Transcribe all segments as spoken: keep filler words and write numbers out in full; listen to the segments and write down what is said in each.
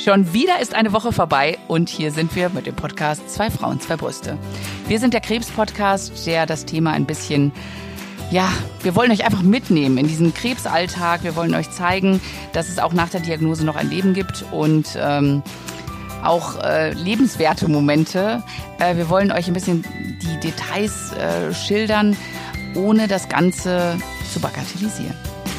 Schon wieder ist eine Woche vorbei und hier sind wir mit dem Podcast Zwei Frauen, zwei Brüste. Wir sind der Krebs-Podcast, der das Thema ein bisschen, ja, wir wollen euch einfach mitnehmen in diesen Krebsalltag. Wir wollen euch zeigen, dass es auch nach der Diagnose noch ein Leben gibt und ähm, auch äh, lebenswerte Momente. Äh, wir wollen euch ein bisschen die Details äh, schildern, ohne das Ganze zu bagatellisieren.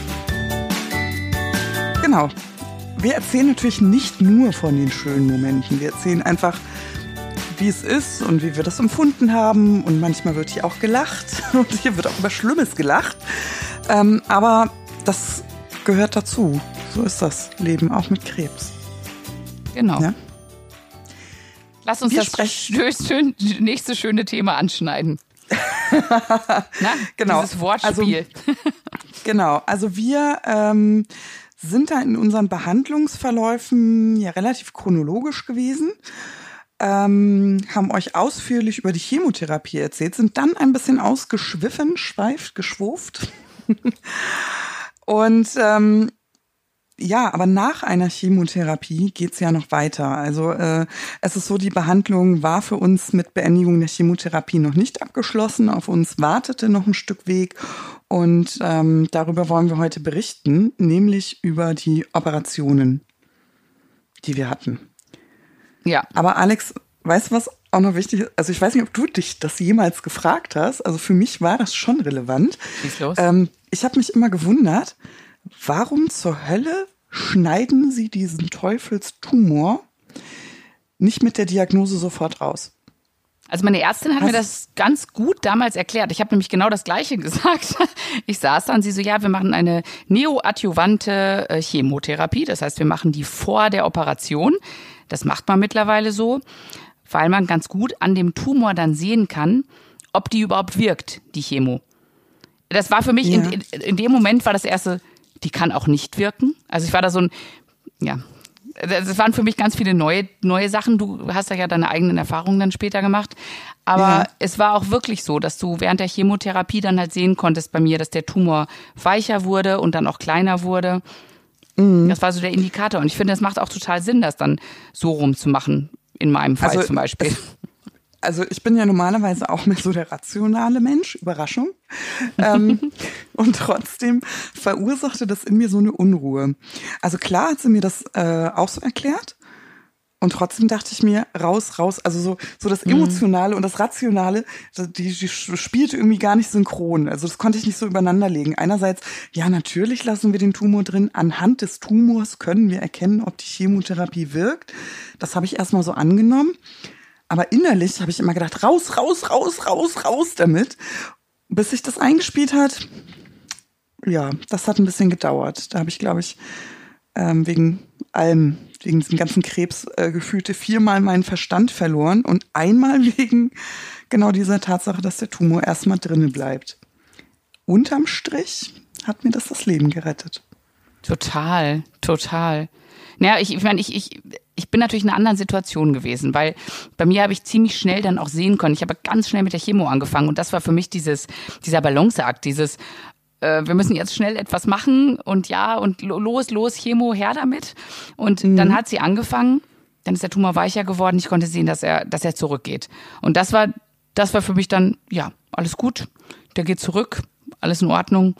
Genau. Wir erzählen natürlich nicht nur von den schönen Momenten. Wir erzählen einfach, wie es ist und wie wir das empfunden haben. Und manchmal wird hier auch gelacht und hier wird auch über Schlimmes gelacht. Ähm, aber das gehört dazu. So ist das Leben auch mit Krebs. Genau. Ja? Lass uns wir das sprechen. schön, nächste schöne Thema anschneiden. Na, genau. Dieses Wortspiel. Also, genau. Also wir ähm, sind da in unseren Behandlungsverläufen ja relativ chronologisch gewesen, ähm, haben euch ausführlich über die Chemotherapie erzählt, sind dann ein bisschen ausgeschwiffen, schweift, geschwurft. Und ähm, ja, aber nach einer Chemotherapie geht's ja noch weiter. Also äh, es ist so, die Behandlung war für uns mit Beendigung der Chemotherapie noch nicht abgeschlossen. Auf uns wartete noch ein Stück Weg und ähm, darüber wollen wir heute berichten, nämlich über die Operationen, die wir hatten. Ja. Aber Alex, weißt du, was auch noch wichtig ist? Also ich weiß nicht, ob du dich das jemals gefragt hast. Also für mich war das schon relevant. Schieß los. Ähm, ich habe mich immer gewundert, warum zur Hölle schneiden Sie diesen Teufelstumor nicht mit der Diagnose sofort raus? Also meine Ärztin hat Was? mir das ganz gut damals erklärt. Ich habe nämlich genau das Gleiche gesagt. Ich saß da und sie so, ja, wir machen eine neoadjuvante äh, Chemotherapie. Das heißt, wir machen die vor der Operation. Das macht man mittlerweile so, weil man ganz gut an dem Tumor dann sehen kann, ob die überhaupt wirkt, die Chemo. Das war für mich, Ja. in, in dem Moment war das erste, die kann auch nicht wirken. Also ich war da so ein, ja, das waren für mich ganz viele neue, neue Sachen. Du hast ja deine eigenen Erfahrungen dann später gemacht. Aber Ja. es war auch wirklich so, dass du während der Chemotherapie dann halt sehen konntest bei mir, dass der Tumor weicher wurde und dann auch kleiner wurde. Mhm. Das war so der Indikator. Und ich finde, es macht auch total Sinn, das dann so rumzumachen. In meinem Fall Also, zum Beispiel. Also ich bin ja normalerweise auch mehr so der rationale Mensch, Überraschung. ähm, und trotzdem verursachte das in mir so eine Unruhe. Also klar hat sie mir das äh, auch so erklärt. Und trotzdem dachte ich mir, raus, raus. Also so, so das Emotionale mhm. und das Rationale, die, die spielte irgendwie gar nicht synchron. Also das konnte ich nicht so übereinander legen. Einerseits, ja, natürlich lassen wir den Tumor drin. Anhand des Tumors können wir erkennen, ob die Chemotherapie wirkt. Das habe ich erstmal so angenommen. Aber innerlich habe ich immer gedacht, raus, raus, raus, raus, raus damit. Bis sich das eingespielt hat, ja, das hat ein bisschen gedauert. Da habe ich, glaube ich, ähm, wegen allem, wegen diesem ganzen Krebs äh, gefühlte viermal meinen Verstand verloren und einmal wegen genau dieser Tatsache, dass der Tumor erstmal drinnen bleibt. Unterm Strich hat mir das das Leben gerettet. Total, total. Naja, ich, ich meine, ich, ich, ich bin natürlich in einer anderen Situation gewesen, weil bei mir habe ich ziemlich schnell dann auch sehen können. Ich habe ganz schnell mit der Chemo angefangen und das war für mich dieses, dieser Balanceakt, dieses, äh, wir müssen jetzt schnell etwas machen und ja, und los, los, Chemo, her damit. Und mhm. dann hat sie angefangen, dann ist der Tumor weicher geworden. Ich konnte sehen, dass er, dass er zurückgeht. Und das war, das war für mich dann, ja, alles gut. Der geht zurück, alles in Ordnung.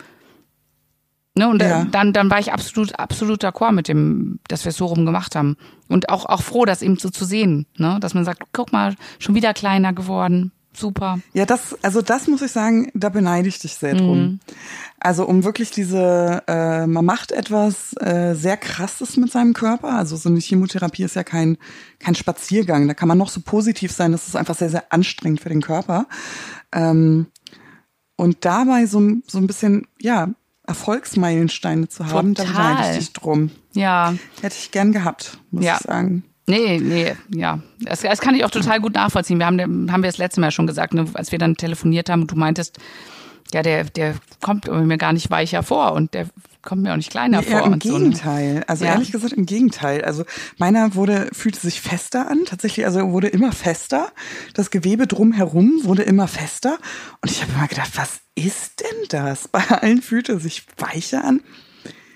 Ne, und ja. dann, dann war ich absolut, absolut d'accord mit dem, dass wir es so rum gemacht haben. Und auch, auch froh, das eben so zu sehen, ne, dass man sagt, guck mal, schon wieder kleiner geworden. Super. Ja, das, also das muss ich sagen, da beneide ich dich sehr drum. Mhm. Also um wirklich diese, äh, man macht etwas äh, sehr Krasses mit seinem Körper. Also so eine Chemotherapie ist ja kein, kein Spaziergang. Da kann man noch so positiv sein, das ist einfach sehr, sehr anstrengend für den Körper. Ähm, und dabei so, so ein bisschen, ja, Erfolgsmeilensteine zu haben, Total. da beneide ich dich drum. Ja. Hätte ich gern gehabt, muss ja. ich sagen. Nee, nee, ja. Das, das kann ich auch total gut nachvollziehen. Wir haben, haben wir das letzte Mal schon gesagt, ne, als wir dann telefoniert haben und du meintest, ja, der, der kommt mir gar nicht weicher vor und der kommt mir auch nicht kleiner nee, vor. Ja, im und Gegenteil. So, ne? Also ja. ehrlich gesagt im Gegenteil. Also meiner wurde, fühlte sich fester an. Tatsächlich, also er wurde immer fester. Das Gewebe drumherum wurde immer fester. Und ich habe immer gedacht, was ist denn das? Bei allen fühlte es sich weicher an.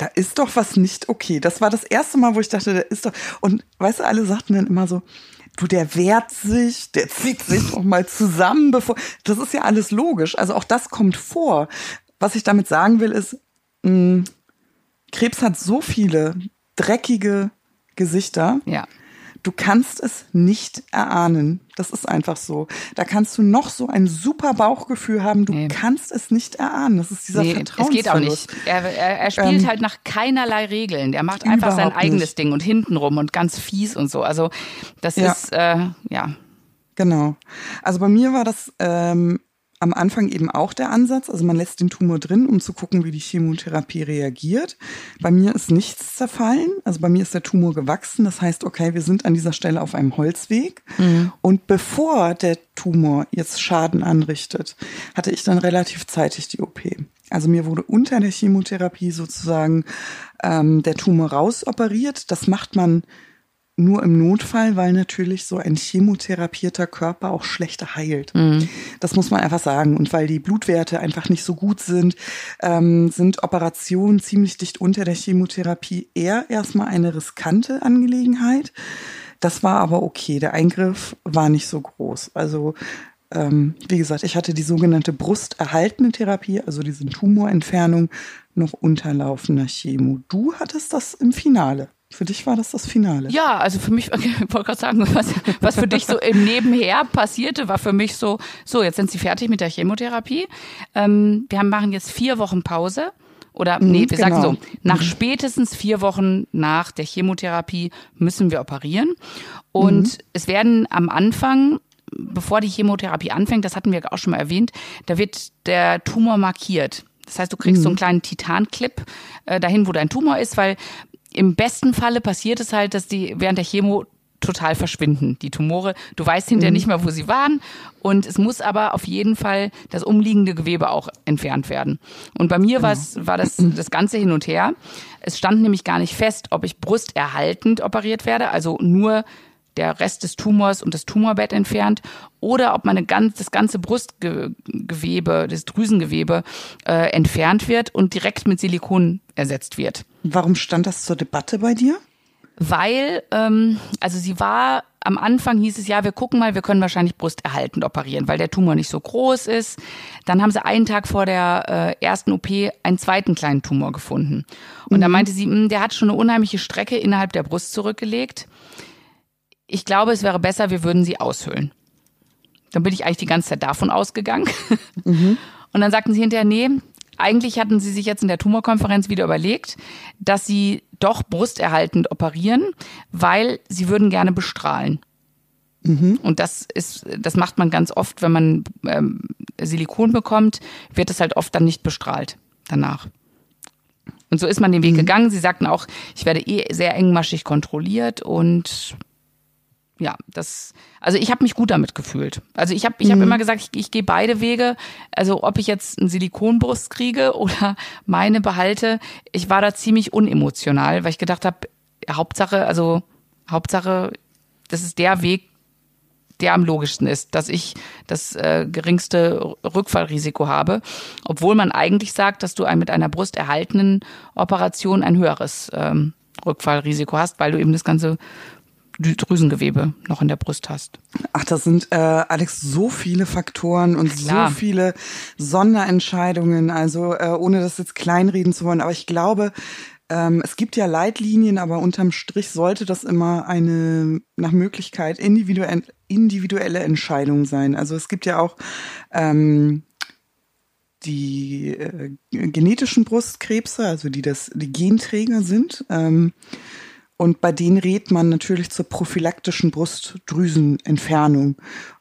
da ist doch was nicht okay. Das war das erste Mal, wo ich dachte, da ist doch, und weißt du, alle sagten dann immer so, du, der wehrt sich, der zieht sich auch mal zusammen, bevor, das ist ja alles logisch. Also auch das kommt vor. Was ich damit sagen will, ist, mh, Krebs hat so viele dreckige Gesichter. Ja. Du kannst es nicht erahnen. Das ist einfach so. Da kannst du noch so ein super Bauchgefühl haben. Du nee. kannst es nicht erahnen. Das ist dieser nee, Vertrauensverlust. Es geht auch nicht. Er, er, er spielt ähm, halt nach keinerlei Regeln. Er macht einfach sein eigenes nicht. Ding und hintenrum und ganz fies und so. Also das ja. ist, äh, ja. Genau. Also bei mir war das ähm, am Anfang eben auch der Ansatz. Also man lässt den Tumor drin, um zu gucken, wie die Chemotherapie reagiert. Bei mir ist nichts zerfallen. Also bei mir ist der Tumor gewachsen. Das heißt, okay, wir sind an dieser Stelle auf einem Holzweg. Mhm. Und bevor der Tumor jetzt Schaden anrichtet, hatte ich dann relativ zeitig die O P. Also mir wurde unter der Chemotherapie sozusagen ähm, der Tumor rausoperiert. Das macht man nur im Notfall, weil natürlich so ein chemotherapierter Körper auch schlechter heilt. Mhm. Das muss man einfach sagen. Und weil die Blutwerte einfach nicht so gut sind, ähm, sind Operationen ziemlich dicht unter der Chemotherapie eher erstmal eine riskante Angelegenheit. Das war aber okay. Der Eingriff war nicht so groß. Also ähm, wie gesagt, ich hatte die sogenannte brusterhaltende Therapie, also diese Tumorentfernung, noch unterlaufender Chemo. Du hattest das im Finale. Für dich war das das Finale? Ja, also für mich, okay, ich wollte gerade sagen, was, was für dich so im Nebenher passierte, war für mich so, so, jetzt sind sie fertig mit der Chemotherapie. Ähm, wir haben, machen jetzt vier Wochen Pause. Oder, mhm, nee, wir genau. sagen so, nach mhm. spätestens vier Wochen nach der Chemotherapie müssen wir operieren. Und mhm. es werden am Anfang, bevor die Chemotherapie anfängt, das hatten wir auch schon mal erwähnt, da wird der Tumor markiert. Das heißt, du kriegst mhm. so einen kleinen Titanclip äh, dahin, wo dein Tumor ist, weil im besten Falle passiert es halt, dass die während der Chemo total verschwinden, die Tumore. Du weißt hinterher mhm. nicht mehr, wo sie waren. Und es muss aber auf jeden Fall das umliegende Gewebe auch entfernt werden. Und bei mir war es, war das das Ganze hin und her. Es stand nämlich gar nicht fest, ob ich brusterhaltend operiert werde, also nur der Rest des Tumors und das Tumorbett entfernt, oder ob meine ganz, das ganze Brustgewebe, das Drüsengewebe äh, entfernt wird und direkt mit Silikon ersetzt wird. Warum stand das zur Debatte bei dir? Weil, ähm, also sie war, am Anfang hieß es, ja, wir gucken mal, wir können wahrscheinlich brusterhaltend operieren, weil der Tumor nicht so groß ist. Dann haben sie einen Tag vor der äh, ersten O P einen zweiten kleinen Tumor gefunden. Und mhm. da meinte sie, mh, der hat schon eine unheimliche Strecke innerhalb der Brust zurückgelegt. Ich glaube, es wäre besser, wir würden sie aushöhlen. Dann bin ich eigentlich die ganze Zeit davon ausgegangen. Mhm. Und dann sagten sie hinterher, nee, eigentlich hatten sie sich jetzt in der Tumorkonferenz wieder überlegt, dass sie doch brusterhaltend operieren, weil sie würden gerne bestrahlen. Mhm. Und das ist, das macht man ganz oft, wenn man ähm, Silikon bekommt, wird es halt oft dann nicht bestrahlt danach. Und so ist man den Weg mhm. gegangen. Sie sagten auch, ich werde eh sehr engmaschig kontrolliert und ja, das, also ich habe mich gut damit gefühlt. Also ich habe ich hab mhm. immer gesagt, ich, ich gehe beide Wege. Also ob ich jetzt eine Silikonbrust kriege oder meine behalte, ich war da ziemlich unemotional, weil ich gedacht habe, Hauptsache, also Hauptsache, das ist der Weg, der am logischsten ist, dass ich das äh, geringste Rückfallrisiko habe, obwohl man eigentlich sagt, dass du ein, mit einer brusterhaltenen Operation ein höheres ähm, Rückfallrisiko hast, weil du eben das ganze Drüsengewebe noch in der Brust hast. Ach, das sind, äh, Alex, so viele Faktoren und so viele Sonderentscheidungen, also äh, ohne das jetzt kleinreden zu wollen, aber ich glaube, ähm, es gibt ja Leitlinien, aber unterm Strich sollte das immer eine nach Möglichkeit individuelle, individuelle Entscheidung sein. Also es gibt ja auch ähm, die äh, genetischen Brustkrebse, also die das die Genträger sind, ähm, und bei denen rät man natürlich zur prophylaktischen Brustdrüsenentfernung.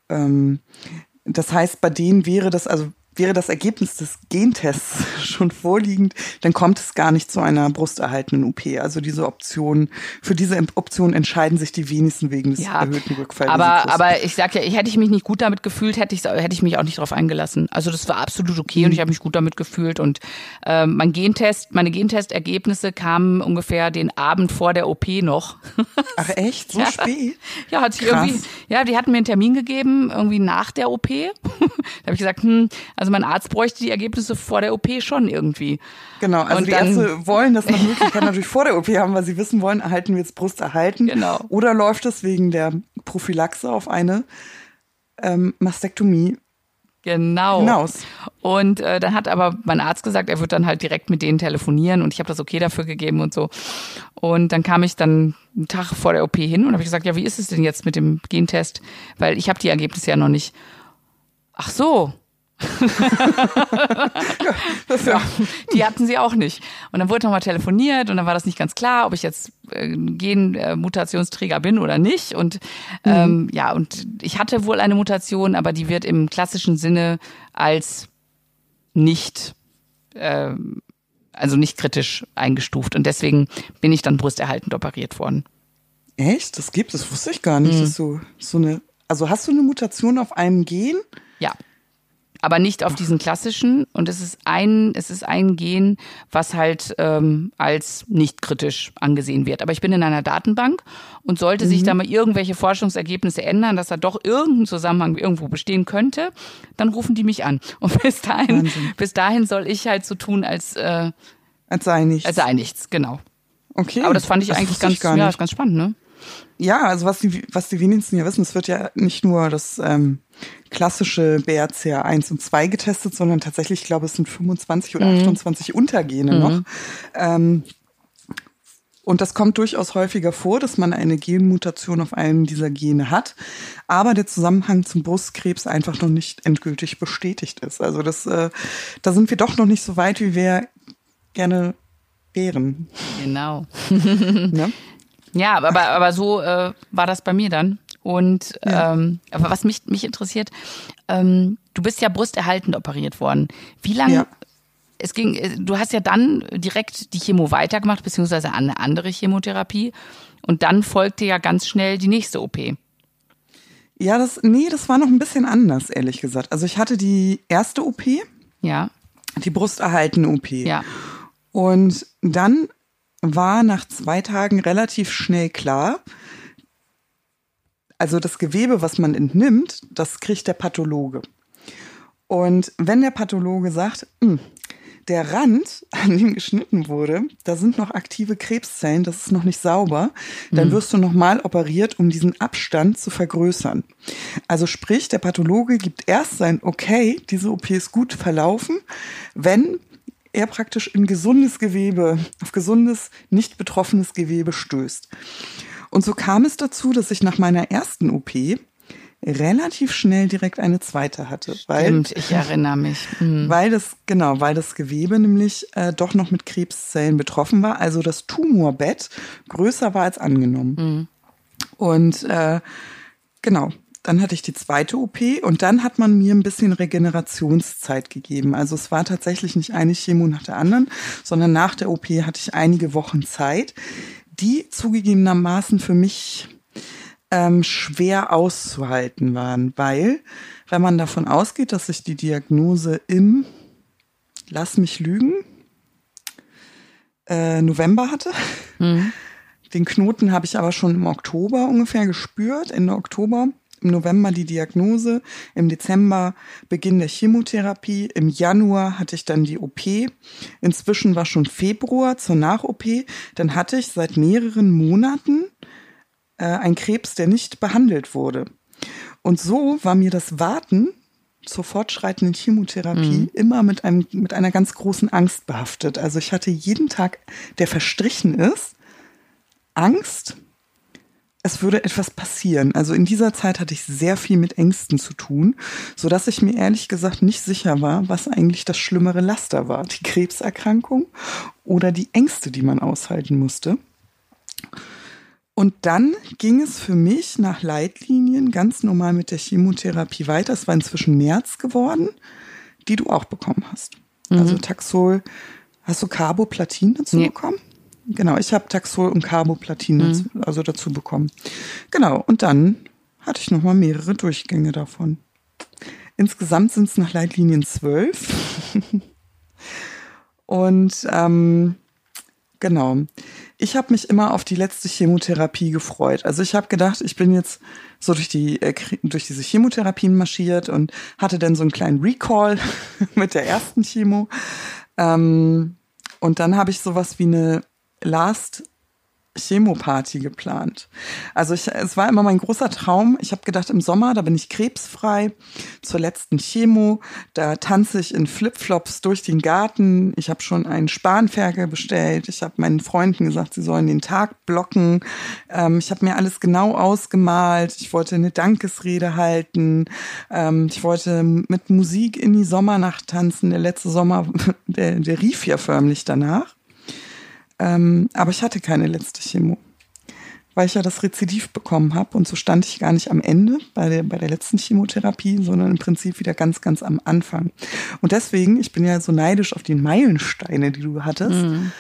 Das heißt, bei denen wäre das, also wäre das Ergebnis des Gentests schon vorliegend, dann kommt es gar nicht zu einer brusterhaltenden O P. Also diese Option, für diese Option entscheiden sich die wenigsten wegen des ja, erhöhten Rückfallrisikos. Aber, aber ich sag ja, hätte ich mich nicht gut damit gefühlt, hätte ich, hätte ich mich auch nicht darauf eingelassen. Also das war absolut okay mhm. und ich habe mich gut damit gefühlt. Und äh, mein Gentest, meine Gentestergebnisse kamen ungefähr den Abend vor der O P noch. Ach echt? So ja. spät? Ja, hat sich irgendwie, ja, die hatten mir einen Termin gegeben, irgendwie nach der O P. Da habe ich gesagt, hm, also Also mein Arzt bräuchte die Ergebnisse vor der O P schon irgendwie. Genau, also Und die dann, Ärzte wollen das nach Möglichkeit natürlich vor der O P haben, weil sie wissen wollen, erhalten wir jetzt Brust erhalten. Genau. Oder läuft es wegen der Prophylaxe auf eine ähm, Mastektomie Genau. hinaus. Und äh, dann hat aber mein Arzt gesagt, er wird dann halt direkt mit denen telefonieren und ich habe das okay dafür gegeben und so. Und dann kam ich dann einen Tag vor der O P hin und habe gesagt, ja, wie ist es denn jetzt mit dem Gentest? Weil ich habe die Ergebnisse ja noch nicht. Ach so. ja, die hatten sie auch nicht. Und dann wurde nochmal telefoniert und dann war das nicht ganz klar, ob ich jetzt äh, Genmutationsträger bin oder nicht. Und ähm, mhm. ja, und ich hatte wohl eine Mutation, aber die wird im klassischen Sinne als nicht, äh, also nicht kritisch eingestuft. Und deswegen bin ich dann brusterhaltend operiert worden. Echt? Das gibt es? Das wusste ich gar nicht. Mhm. Das ist so, so eine, also hast du eine Mutation auf einem Gen? Ja. Aber nicht auf diesen klassischen. Und es ist ein, es ist ein Gen, was halt ähm, als nicht kritisch angesehen wird. Aber ich bin in einer Datenbank und sollte mhm. sich da mal irgendwelche Forschungsergebnisse ändern, dass da doch irgendein Zusammenhang irgendwo bestehen könnte, dann rufen die mich an. Und bis dahin, Wahnsinn. bis dahin soll ich halt so tun, als äh, als sei nichts. Als sei nichts, genau. Okay. Aber das fand ich das eigentlich ganz, ich gar nicht. Ja, ist ganz spannend, ne? Ja, also was die, was die wenigsten ja wissen, es wird ja nicht nur das ähm, klassische B R C A eins und zwei getestet, sondern tatsächlich, ich glaube, es sind fünfundzwanzig oder mhm. achtundzwanzig Untergene mhm. noch. Ähm, und das kommt durchaus häufiger vor, dass man eine Genmutation auf einem dieser Gene hat, aber der Zusammenhang zum Brustkrebs einfach noch nicht endgültig bestätigt ist. Also das, äh, da sind wir doch noch nicht so weit, wie wir gerne wären. Genau. Ne? Ja, aber, aber so äh, war das bei mir dann. Und ja. ähm, aber was mich, mich interessiert, ähm, du bist ja brusterhaltend operiert worden. Wie lange, ja. es ging, du hast ja dann direkt die Chemo weitergemacht, beziehungsweise eine andere Chemotherapie. Und dann folgte ja ganz schnell die nächste O P. Ja, das, nee, das war noch ein bisschen anders, ehrlich gesagt. Also ich hatte die erste O P. Ja. Die brusterhaltende O P. Ja. Und dann war nach zwei Tagen relativ schnell klar, also das Gewebe, was man entnimmt, das kriegt der Pathologe. Und wenn der Pathologe sagt, der Rand, an dem geschnitten wurde, da sind noch aktive Krebszellen, das ist noch nicht sauber, dann mhm. wirst du nochmal operiert, um diesen Abstand zu vergrößern. Also sprich, der Pathologe gibt erst sein Okay, diese O P ist gut verlaufen, wenn er praktisch in gesundes Gewebe, auf gesundes, nicht betroffenes Gewebe stößt. Und so kam es dazu, dass ich nach meiner ersten O P relativ schnell direkt eine zweite hatte. Weil, Stimmt, ich erinnere mich. Mhm. Weil das, genau, weil das Gewebe nämlich äh, doch noch mit Krebszellen betroffen war, also das Tumorbett größer war als angenommen. Mhm. Und äh, genau. Dann hatte ich die zweite O P und dann hat man mir ein bisschen Regenerationszeit gegeben. Also es war tatsächlich nicht eine Chemo nach der anderen, sondern nach der O P hatte ich einige Wochen Zeit, die zugegebenermaßen für mich ähm, schwer auszuhalten waren, weil, wenn man davon ausgeht, dass ich die Diagnose im, lass mich lügen, äh, November hatte, mhm. den Knoten habe ich aber schon im Oktober ungefähr gespürt, Ende Oktober. Im November die Diagnose, im Dezember Beginn der Chemotherapie, im Januar hatte ich dann die O P. Inzwischen war schon Februar zur Nach-O P. Dann hatte ich seit mehreren Monaten äh, einen Krebs, der nicht behandelt wurde. Und so war mir das Warten zur fortschreitenden Chemotherapie mhm. immer mit einem mit einer ganz großen Angst behaftet. Also ich hatte jeden Tag, der verstrichen ist, Angst, es würde etwas passieren. Also in dieser Zeit hatte ich sehr viel mit Ängsten zu tun, sodass ich mir ehrlich gesagt nicht sicher war, was eigentlich das schlimmere Laster war. Die Krebserkrankung oder die Ängste, die man aushalten musste. Und dann ging es für mich nach Leitlinien ganz normal mit der Chemotherapie weiter. Es war inzwischen März geworden, die du auch bekommen hast. Mhm. Also Taxol, hast du Carboplatin dazu nee. bekommen? Genau, ich habe Taxol und Carboplatin mhm. dazu, also dazu bekommen. Genau, und dann hatte ich nochmal mehrere Durchgänge davon. Insgesamt sind es nach Leitlinien zwölf. Und ähm, Genau. Ich habe mich immer auf die letzte Chemotherapie gefreut. Also ich habe gedacht, ich bin jetzt so durch die äh, durch diese Chemotherapien marschiert und hatte dann so einen kleinen Recall mit der ersten Chemo. Ähm, und dann habe ich sowas wie eine Last Chemoparty geplant. Also ich, es war immer mein großer Traum. Ich habe gedacht, im Sommer, da bin ich krebsfrei zur letzten Chemo. Da tanze ich in Flipflops durch den Garten. Ich habe schon einen Spanferkel bestellt. Ich habe meinen Freunden gesagt, sie sollen den Tag blocken. Ähm, ich habe mir alles genau ausgemalt. Ich wollte eine Dankesrede halten. Ähm, ich wollte mit Musik in die Sommernacht tanzen. Der letzte Sommer, der, der rief ja förmlich danach. Ähm, aber ich hatte keine letzte Chemo, weil ich ja das Rezidiv bekommen habe. Und so stand ich gar nicht am Ende bei der, bei der letzten Chemotherapie, sondern im Prinzip wieder ganz, ganz am Anfang. Und deswegen, ich bin ja so neidisch auf die Meilensteine, die du hattest. Mhm.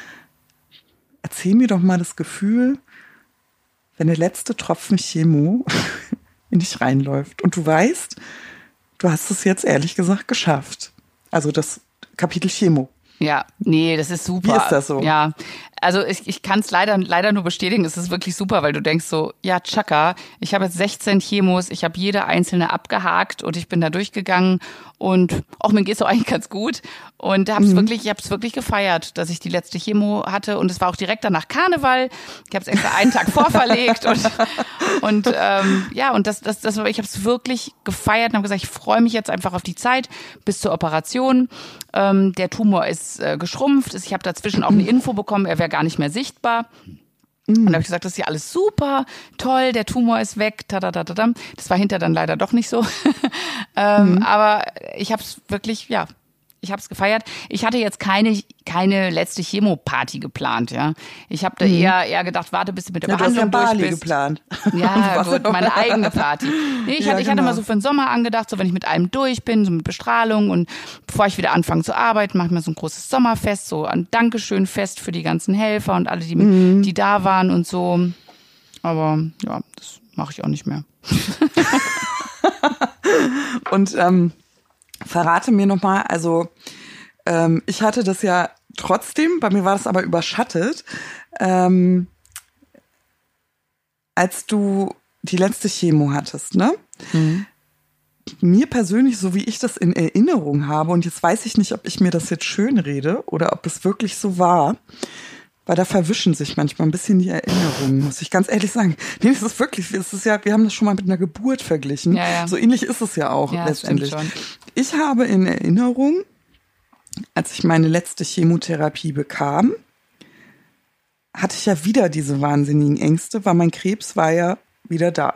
Erzähl mir doch mal das Gefühl, wenn der letzte Tropfen Chemo in dich reinläuft und du weißt, du hast es jetzt ehrlich gesagt geschafft. Also das Kapitel Chemo. Ja, nee, das ist super. Wie ist das so? Ja, also ich, ich kann es leider, leider nur bestätigen, es ist wirklich super, weil du denkst so, ja, tschakka, ich habe jetzt sechzehn Chemos, ich habe jede einzelne abgehakt und ich bin da durchgegangen und auch mir geht's auch eigentlich ganz gut und hab's mhm. wirklich, ich habe es wirklich gefeiert, dass ich die letzte Chemo hatte und es war auch direkt danach Karneval. Ich habe es extra einen Tag vorverlegt und und ähm, ja und das das das ich habe es wirklich gefeiert und habe gesagt, ich freue mich jetzt einfach auf die Zeit bis zur Operation. Ähm, der Tumor ist äh, geschrumpft, ich habe dazwischen auch eine Info bekommen, er wäre gar nicht mehr sichtbar. Und dann habe ich gesagt, das ist ja alles super, toll, der Tumor ist weg, tadadadadam. Das war hinterher dann leider doch nicht so. ähm, mhm. Aber ich habe es wirklich, ja, ich habe es gefeiert. Ich hatte jetzt keine keine letzte Chemoparty geplant, ja. Ich habe da mhm. eher eher gedacht, warte, bis du mit der ja, Behandlung du hast ja durch Bali bist. geplant. Ja, gut, meine eigene Party. Nee, ich, ja, hatte, ich genau. hatte mal so für den Sommer angedacht, so wenn ich mit allem durch bin, so mit Bestrahlung und bevor ich wieder anfange zu arbeiten, mache ich mir so ein großes Sommerfest, so ein Dankeschön-Fest für die ganzen Helfer und alle, die, mhm. die da waren und so. Aber ja, das mache ich auch nicht mehr. Und ähm, verrate mir nochmal, also ähm, ich hatte das ja trotzdem, bei mir war das aber überschattet, ähm, als du die letzte Chemo hattest, ne? Mhm. Mir persönlich, so wie ich das in Erinnerung habe, und jetzt weiß ich nicht, ob ich mir das jetzt schön rede oder ob es wirklich so war, weil da verwischen sich manchmal ein bisschen die Erinnerungen, muss ich ganz ehrlich sagen. Nee, es ist wirklich, es ist ja, wir haben das schon mal mit einer Geburt verglichen. Ja, ja. So ähnlich ist es ja auch ja, letztendlich. Ich habe in Erinnerung, als ich meine letzte Chemotherapie bekam, hatte ich ja wieder diese wahnsinnigen Ängste, weil mein Krebs war ja wieder da.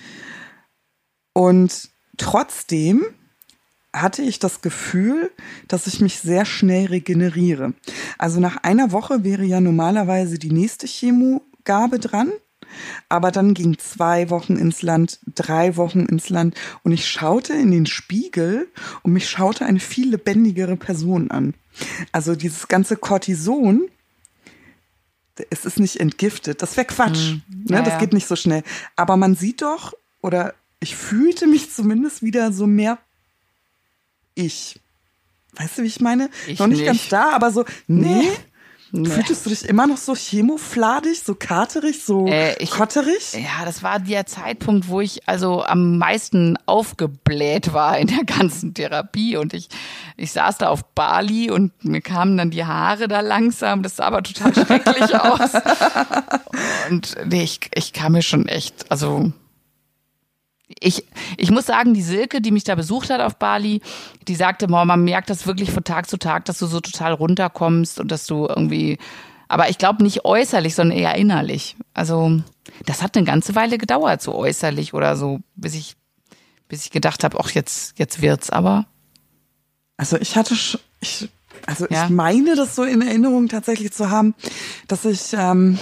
Und trotzdem hatte ich das Gefühl, dass ich mich sehr schnell regeneriere. Also nach einer Woche wäre ja normalerweise die nächste Chemogabe dran, aber dann ging zwei Wochen ins Land, drei Wochen ins Land und ich schaute in den Spiegel und mich schaute eine viel lebendigere Person an. Also dieses ganze Cortison, es ist nicht entgiftet, das wäre Quatsch, mhm. ne? Ja, das ja. geht nicht so schnell. Aber man sieht doch, oder ich fühlte mich zumindest wieder so mehr ich. Weißt du, wie ich meine? Ich noch nicht, nicht ganz da, aber so, nee. nee. Fühltest du dich immer noch so chemofladig, so katerig, so äh, ich, kotterig? Ja, das war der Zeitpunkt, wo ich also am meisten aufgebläht war in der ganzen Therapie und ich, ich saß da auf Bali und mir kamen dann die Haare da langsam, das sah aber total schrecklich aus. Und nee, ich, ich kam mir schon echt, also Ich, ich muss sagen, die Silke, die mich da besucht hat auf Bali, die sagte, boah, man merkt das wirklich von Tag zu Tag, dass du so total runterkommst und dass du irgendwie, aber ich glaube nicht äußerlich, sondern eher innerlich. Also das hat eine ganze Weile gedauert, so äußerlich oder so, bis ich, bis ich gedacht habe, ach jetzt, jetzt wird's aber. Also ich hatte, ich, also ja. ich meine, das so in Erinnerung tatsächlich zu haben, dass ich ähm,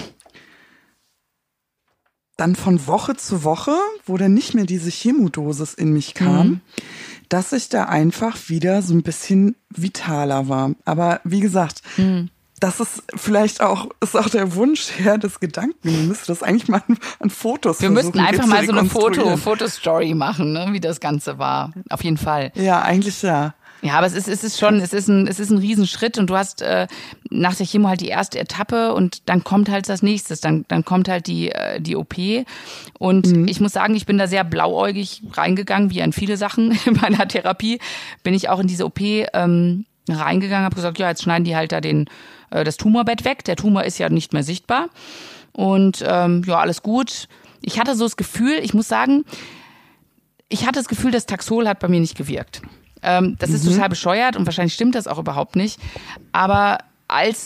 dann von Woche zu Woche, wo dann nicht mehr diese Chemodosis in mich kam, mhm. dass ich da einfach wieder so ein bisschen vitaler war. Aber wie gesagt, mhm. das ist vielleicht auch, ist auch der Wunsch her des Gedanken. Wir müssten das eigentlich mal an, an Fotos Wir müssten einfach mal so eine Foto, Fotostory machen, ne, wie das Ganze war. Auf jeden Fall. Ja, eigentlich ja. Ja, aber es ist, es ist schon, es ist ein, es ist ein Riesenschritt und du hast äh, nach der Chemo halt die erste Etappe und dann kommt halt das nächste, dann, dann kommt halt die, äh, die O P und mhm. ich muss sagen, ich bin da sehr blauäugig reingegangen, wie an viele Sachen in meiner Therapie, bin ich auch in diese O P ähm, reingegangen, habe gesagt, ja, jetzt schneiden die halt da den, äh, das Tumorbett weg, der Tumor ist ja nicht mehr sichtbar und ähm, ja, alles gut. Ich hatte so das Gefühl, ich muss sagen, ich hatte das Gefühl, das Taxol hat bei mir nicht gewirkt. Ähm, das ist mhm. total bescheuert und wahrscheinlich stimmt das auch überhaupt nicht. Aber als,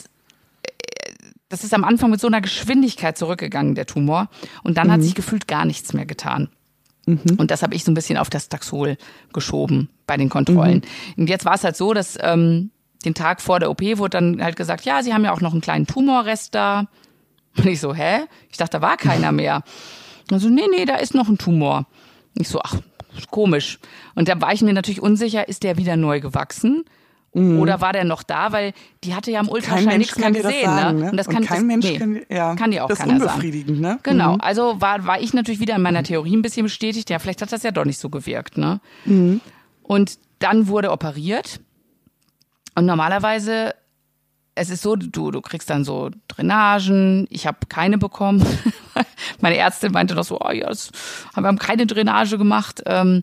das ist am Anfang mit so einer Geschwindigkeit zurückgegangen, der Tumor. Und dann mhm. hat sich gefühlt gar nichts mehr getan. Mhm. Und das habe ich so ein bisschen auf das Taxol geschoben bei den Kontrollen. Mhm. Und jetzt war es halt so, dass ähm, den Tag vor der O P wurde dann halt gesagt, ja, Sie haben ja auch noch einen kleinen Tumorrest da. Und ich so, hä? Ich dachte, da war keiner mehr. Und so, nee, nee, da ist noch ein Tumor. Ich so, ach, komisch. Und da war ich mir natürlich unsicher, ist der wieder neu gewachsen? Mhm. Oder war der noch da? Weil die hatte ja im Ultraschall nichts mehr gesehen. Sagen, ne? Und das kann, und kein das, Mensch nee, kann, ja, kann die auch das keiner ist unbefriedigend, sagen. Ne? Genau, mhm. also war, war ich natürlich wieder in meiner Theorie ein bisschen bestätigt. Ja, vielleicht hat das ja doch nicht so gewirkt. Ne? Mhm. Und dann wurde operiert. Und normalerweise, es ist so, du, du kriegst dann so Drainagen. Ich habe keine bekommen. Meine Ärztin meinte doch so, oh ja, das, wir haben keine Drainage gemacht. Ähm,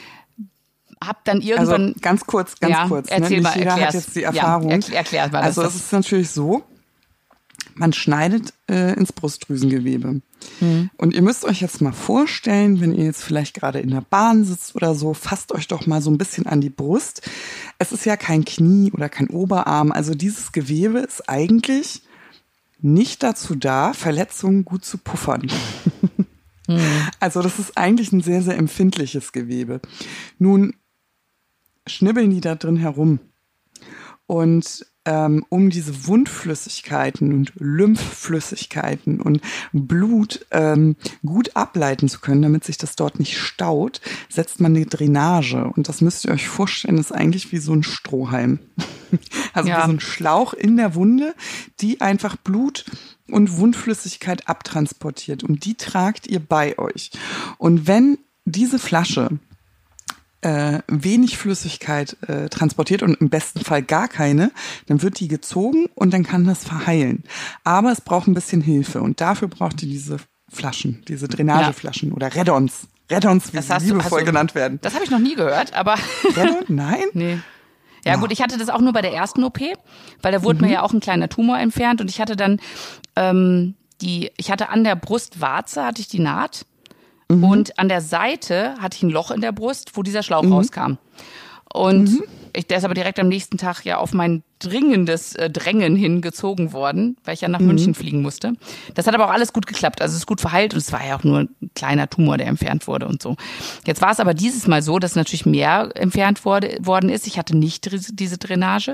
hab dann irgendwann... Also ganz kurz, ganz ja, kurz. Erzähl ne? mal, Nicht jeder erklär's. hat jetzt die Erfahrung. Ja, erklär, erklär mal. Also das es ist natürlich so, man schneidet äh, ins Brustdrüsengewebe. Mhm. Und ihr müsst euch jetzt mal vorstellen, wenn ihr jetzt vielleicht gerade in der Bahn sitzt oder so, fasst euch doch mal so ein bisschen an die Brust. Es ist ja kein Knie oder kein Oberarm. Also dieses Gewebe ist eigentlich nicht dazu da, Verletzungen gut zu puffern. Mhm. Also das ist eigentlich ein sehr, sehr empfindliches Gewebe. Nun schnibbeln die da drin herum. Und ähm, um diese Wundflüssigkeiten und Lymphflüssigkeiten und Blut ähm, gut ableiten zu können, damit sich das dort nicht staut, setzt man eine Drainage. Und das müsst ihr euch vorstellen, ist eigentlich wie so ein Strohhalm. Also ja. wie so ein Schlauch in der Wunde, die einfach Blut und Wundflüssigkeit abtransportiert. Und die tragt ihr bei euch. Und wenn diese Flasche Äh, wenig Flüssigkeit äh, transportiert und im besten Fall gar keine, dann wird die gezogen und dann kann das verheilen. Aber es braucht ein bisschen Hilfe und dafür braucht ihr diese Flaschen, diese Drainageflaschen ja. oder Reddons. Reddons, wie das sie hast liebevoll du, hast du, genannt werden. Das habe ich noch nie gehört, aber... Reddon? Nein? Nee. Ja, ja gut, ich hatte das auch nur bei der ersten O P, weil da wurde mhm. mir ja auch ein kleiner Tumor entfernt und ich hatte dann ähm, die, ich hatte an der Brustwarze hatte ich die Naht. Mhm. Und an der Seite hatte ich ein Loch in der Brust, wo dieser Schlauch mhm. rauskam. Und mhm. ich, der ist aber direkt am nächsten Tag ja auf mein dringendes äh, Drängen hingezogen worden, weil ich ja nach mhm. München fliegen musste. Das hat aber auch alles gut geklappt. Also es ist gut verheilt und es war ja auch nur ein kleiner Tumor, der entfernt wurde und so. Jetzt war es aber dieses Mal so, dass natürlich mehr entfernt wurde, worden ist. Ich hatte nicht diese Drainage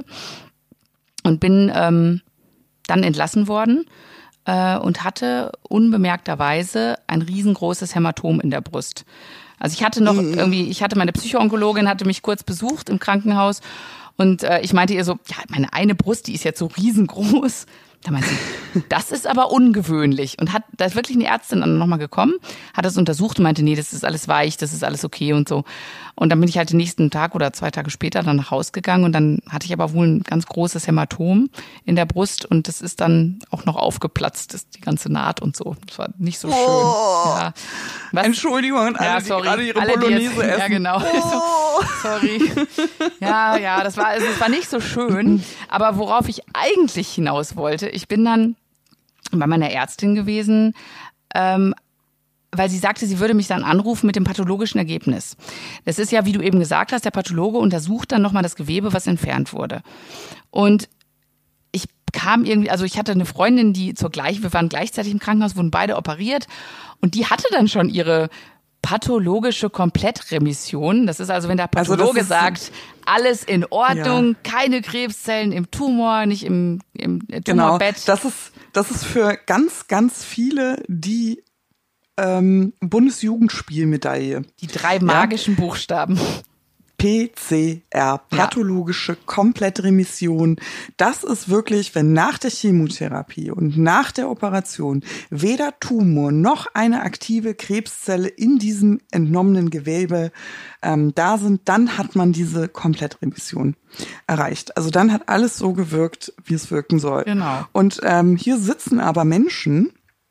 und bin ähm, dann entlassen worden. Und hatte unbemerkterweise ein riesengroßes Hämatom in der Brust. Also ich hatte noch irgendwie, ich hatte meine Psychoonkologin, hatte mich kurz besucht im Krankenhaus und äh, ich meinte ihr so, ja, meine eine Brust, die ist jetzt so riesengroß. Da meinte sie, das ist aber ungewöhnlich. Und hat, da ist wirklich eine Ärztin dann nochmal gekommen, hat das untersucht und meinte, nee, das ist alles weich, das ist alles okay und so. Und dann bin ich halt den nächsten Tag oder zwei Tage später dann nach Hause gegangen und dann hatte ich aber wohl ein ganz großes Hämatom in der Brust und das ist dann auch noch aufgeplatzt, das, die ganze Naht und so. Das war nicht so schön. Oh. Ja. Was? Entschuldigung an alle, ja, die sorry. gerade ihre alle, Bolognese jetzt, essen. Ja, genau. Oh. Sorry. Ja, ja, das war, also, das war nicht so schön. Aber worauf ich eigentlich hinaus wollte, ich bin dann bei meiner Ärztin gewesen, ähm, weil sie sagte, sie würde mich dann anrufen mit dem pathologischen Ergebnis. Das ist ja, wie du eben gesagt hast, der Pathologe untersucht dann nochmal das Gewebe, was entfernt wurde. Und ich kam irgendwie, also ich hatte eine Freundin, die zur gleichen, wir waren gleichzeitig im Krankenhaus, wurden beide operiert und die hatte dann schon ihre pathologische Komplettremission. Das ist also, wenn der Pathologe also sagt, alles in Ordnung, ja. keine Krebszellen im Tumor, nicht im, im Tumorbett. Genau, das ist, das ist für ganz, ganz viele die ähm, Bundesjugendspielmedaille. Die drei magischen ja. Buchstaben. P C R, pathologische ja. Komplettremission. Das ist wirklich, wenn nach der Chemotherapie und nach der Operation weder Tumor noch eine aktive Krebszelle in diesem entnommenen Gewebe ähm, da sind, dann hat man diese Komplettremission erreicht. Also dann hat alles so gewirkt, wie es wirken soll. Genau. Und ähm, hier sitzen aber Menschen,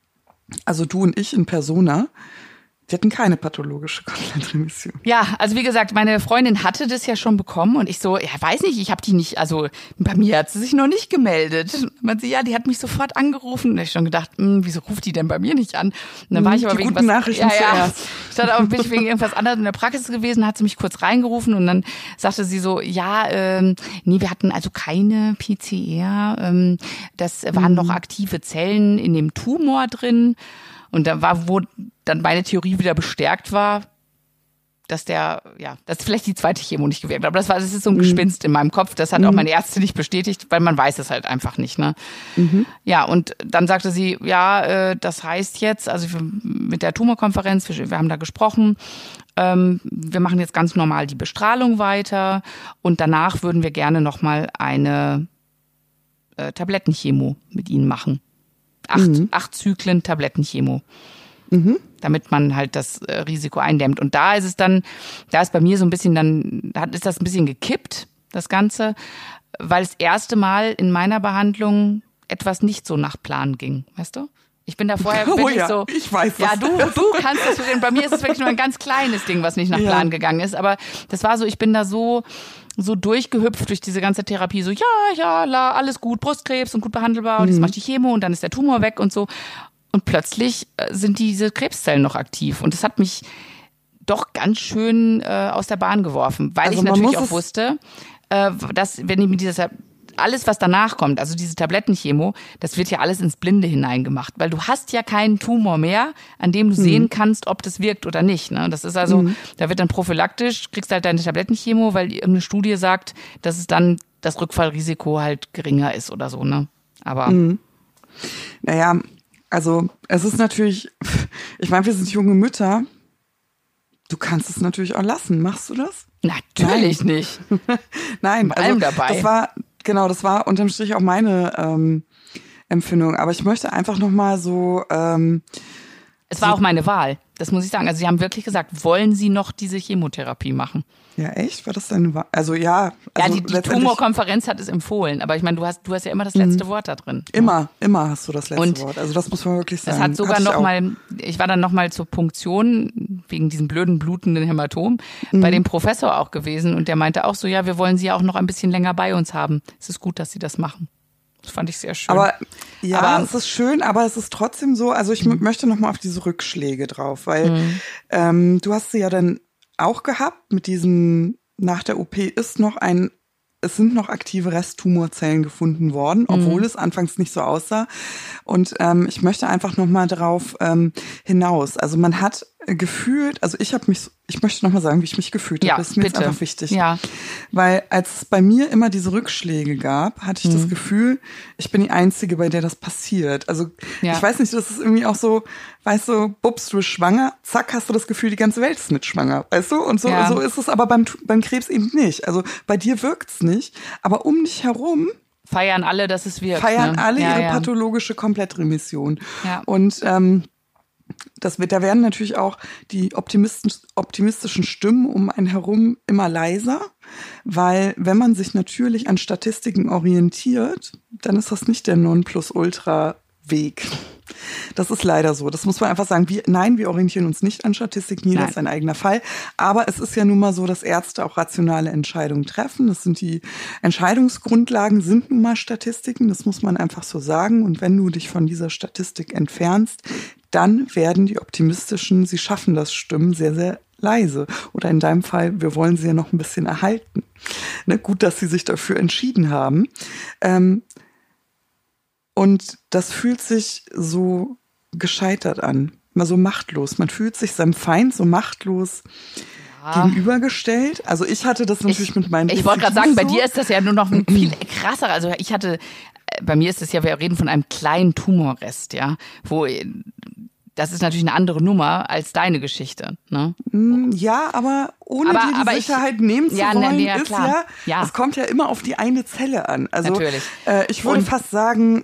also du und ich in Persona, die hatten keine pathologische Komplettremission. Ja, also wie gesagt, meine Freundin hatte das ja schon bekommen und ich so, ja, weiß nicht, ich habe die nicht, also bei mir hat sie sich noch nicht gemeldet. Man sie, ja, die hat mich sofort angerufen und ich schon gedacht, hm, wieso ruft die denn bei mir nicht an? Und dann war ich aber die wegen guten was, Nachrichten ja, ja, zuerst. Ich dachte, aber bin ich wegen irgendwas anderes in der Praxis gewesen, hat sie mich kurz reingerufen und dann sagte sie so, ja, ähm, nee, wir hatten also keine P C R, ähm, das waren mhm. noch aktive Zellen in dem Tumor drin. Und da war, wo dann meine Theorie wieder bestärkt war, dass der, ja, dass vielleicht die zweite Chemo nicht gewirkt hat. Aber das war, das ist so ein Gespinst in meinem Kopf. Das hat mhm. auch meine Ärztin nicht bestätigt, weil man weiß es halt einfach nicht, ne? Mhm. Ja, und dann sagte sie, ja, äh, das heißt jetzt, also wir, mit der Tumorkonferenz, wir, wir haben da gesprochen, ähm, wir machen jetzt ganz normal die Bestrahlung weiter und danach würden wir gerne nochmal eine äh, Tablettenchemo mit Ihnen machen. Acht, mhm. acht Zyklen Tablettenchemo. Mhm. Damit man halt das äh, Risiko eindämmt. Und da ist es dann, da ist bei mir so ein bisschen dann, hat, ist das ein bisschen gekippt, das Ganze, weil das erste Mal in meiner Behandlung etwas nicht so nach Plan ging, weißt du? Ich bin da vorher oh, wirklich ja, so, ich weiß, ja, du, du kannst das verstehen. Bei mir ist es wirklich nur ein ganz kleines Ding, was nicht nach ja. Plan gegangen ist. Aber das war so, ich bin da so, so durchgehüpft durch diese ganze Therapie. So, ja, ja, la, alles gut, Brustkrebs und gut behandelbar. Und jetzt mach ich die Chemo und dann ist der Tumor weg und so. Und plötzlich sind diese Krebszellen noch aktiv. Und das hat mich doch ganz schön äh, aus der Bahn geworfen. Weil also ich natürlich auch wusste, äh, dass wenn ich mit dieser alles, was danach kommt, also diese Tablettenchemo, das wird ja alles ins Blinde hineingemacht, weil du hast ja keinen Tumor mehr, an dem du mhm. sehen kannst, ob das wirkt oder nicht. Ne? Das ist also, mhm. da wird dann prophylaktisch, kriegst halt deine Tablettenchemo, weil irgendeine Studie sagt, dass es dann das Rückfallrisiko halt geringer ist oder so. Ne? Aber mhm. naja, also es ist natürlich, ich meine, wir sind junge Mütter. Du kannst es natürlich auch lassen. Machst du das? Natürlich Nein. nicht. Nein, Bei allem also dabei. das war genau, das war unterm Strich auch meine ähm, Empfindung. Aber ich möchte einfach noch mal so. Ähm, es war so, auch meine Wahl. Das muss ich sagen. Also Sie haben wirklich gesagt, wollen Sie noch diese Chemotherapie machen? Ja, echt? War das deine Wahl? Also ja. Also ja, die, die Tumorkonferenz hat es empfohlen. Aber ich meine, du hast, du hast ja immer das letzte mhm. Wort da drin. Immer, ja. immer hast du das letzte und Wort. Also das muss man wirklich sagen. Es hat sogar noch mal, ich war dann noch mal zur Punktion wegen diesem blöden blutenden Hämatom mhm. bei dem Professor auch gewesen und der meinte auch so, ja, wir wollen Sie auch noch ein bisschen länger bei uns haben. Es ist gut, dass Sie das machen. Das fand ich sehr schön. Aber ja, aber, es ist schön, aber es ist trotzdem so, also ich mhm. möchte noch mal auf diese Rückschläge drauf, weil mhm. ähm, du hast sie ja dann auch gehabt mit diesem, nach der O P ist noch ein, es sind noch aktive Resttumorzellen gefunden worden, obwohl mhm. es anfangs nicht so aussah. Und ähm, ich möchte einfach noch mal darauf ähm, hinaus. Also man hat gefühlt, also ich habe mich, ich möchte noch mal sagen, wie ich mich gefühlt habe. Ja, das ist mir bitte. jetzt einfach wichtig. Ja. Weil als es bei mir immer diese Rückschläge gab, hatte ich mhm. das Gefühl, ich bin die Einzige, bei der das passiert. Also ja. ich weiß nicht, das ist irgendwie auch so, weißt du, bubst du bist schwanger, zack, hast du das Gefühl, die ganze Welt ist mit schwanger, weißt du? Und so, ja. so ist es aber beim, beim Krebs eben nicht. Also bei dir wirkt's nicht, aber um dich herum feiern alle, dass es wirkt. Feiern ne? alle ja, ihre ja. pathologische Komplettremission. Ja. Und ähm, das wird, da werden natürlich auch die optimistischen, optimistischen Stimmen um einen herum immer leiser, weil wenn man sich natürlich an Statistiken orientiert, dann ist das nicht der Nonplusultra-Weg. Das ist leider so. Das muss man einfach sagen. Wir, nein, wir orientieren uns nicht an Statistiken. Jeder nein. ist sein eigener Fall. Aber es ist ja nun mal so, dass Ärzte auch rationale Entscheidungen treffen. Das sind die Entscheidungsgrundlagen, sind nun mal Statistiken. Das muss man einfach so sagen. Und wenn du dich von dieser Statistik entfernst, dann werden die optimistischen, sie schaffen das Stimmen sehr, sehr leise. Oder in deinem Fall, wir wollen sie ja noch ein bisschen erhalten. Ne, gut, dass sie sich dafür entschieden haben. Ähm, Und das fühlt sich so gescheitert an, mal so machtlos. Man fühlt sich seinem Feind so machtlos ja. gegenübergestellt. Also ich hatte das natürlich ich, mit meinen Ich wollte gerade sagen, so. Bei dir ist das ja nur noch viel krasser. Also ich hatte, bei mir ist es ja, wir reden von einem kleinen Tumorrest, ja, wo das ist natürlich eine andere Nummer als deine Geschichte. Ne? Ja, aber ohne aber, dir die aber Sicherheit ich, nehmen zu ja, wollen, ne, ja, ist klar. ja, ja, es kommt ja immer auf die eine Zelle an. Also natürlich. Äh, ich würde Und, fast sagen,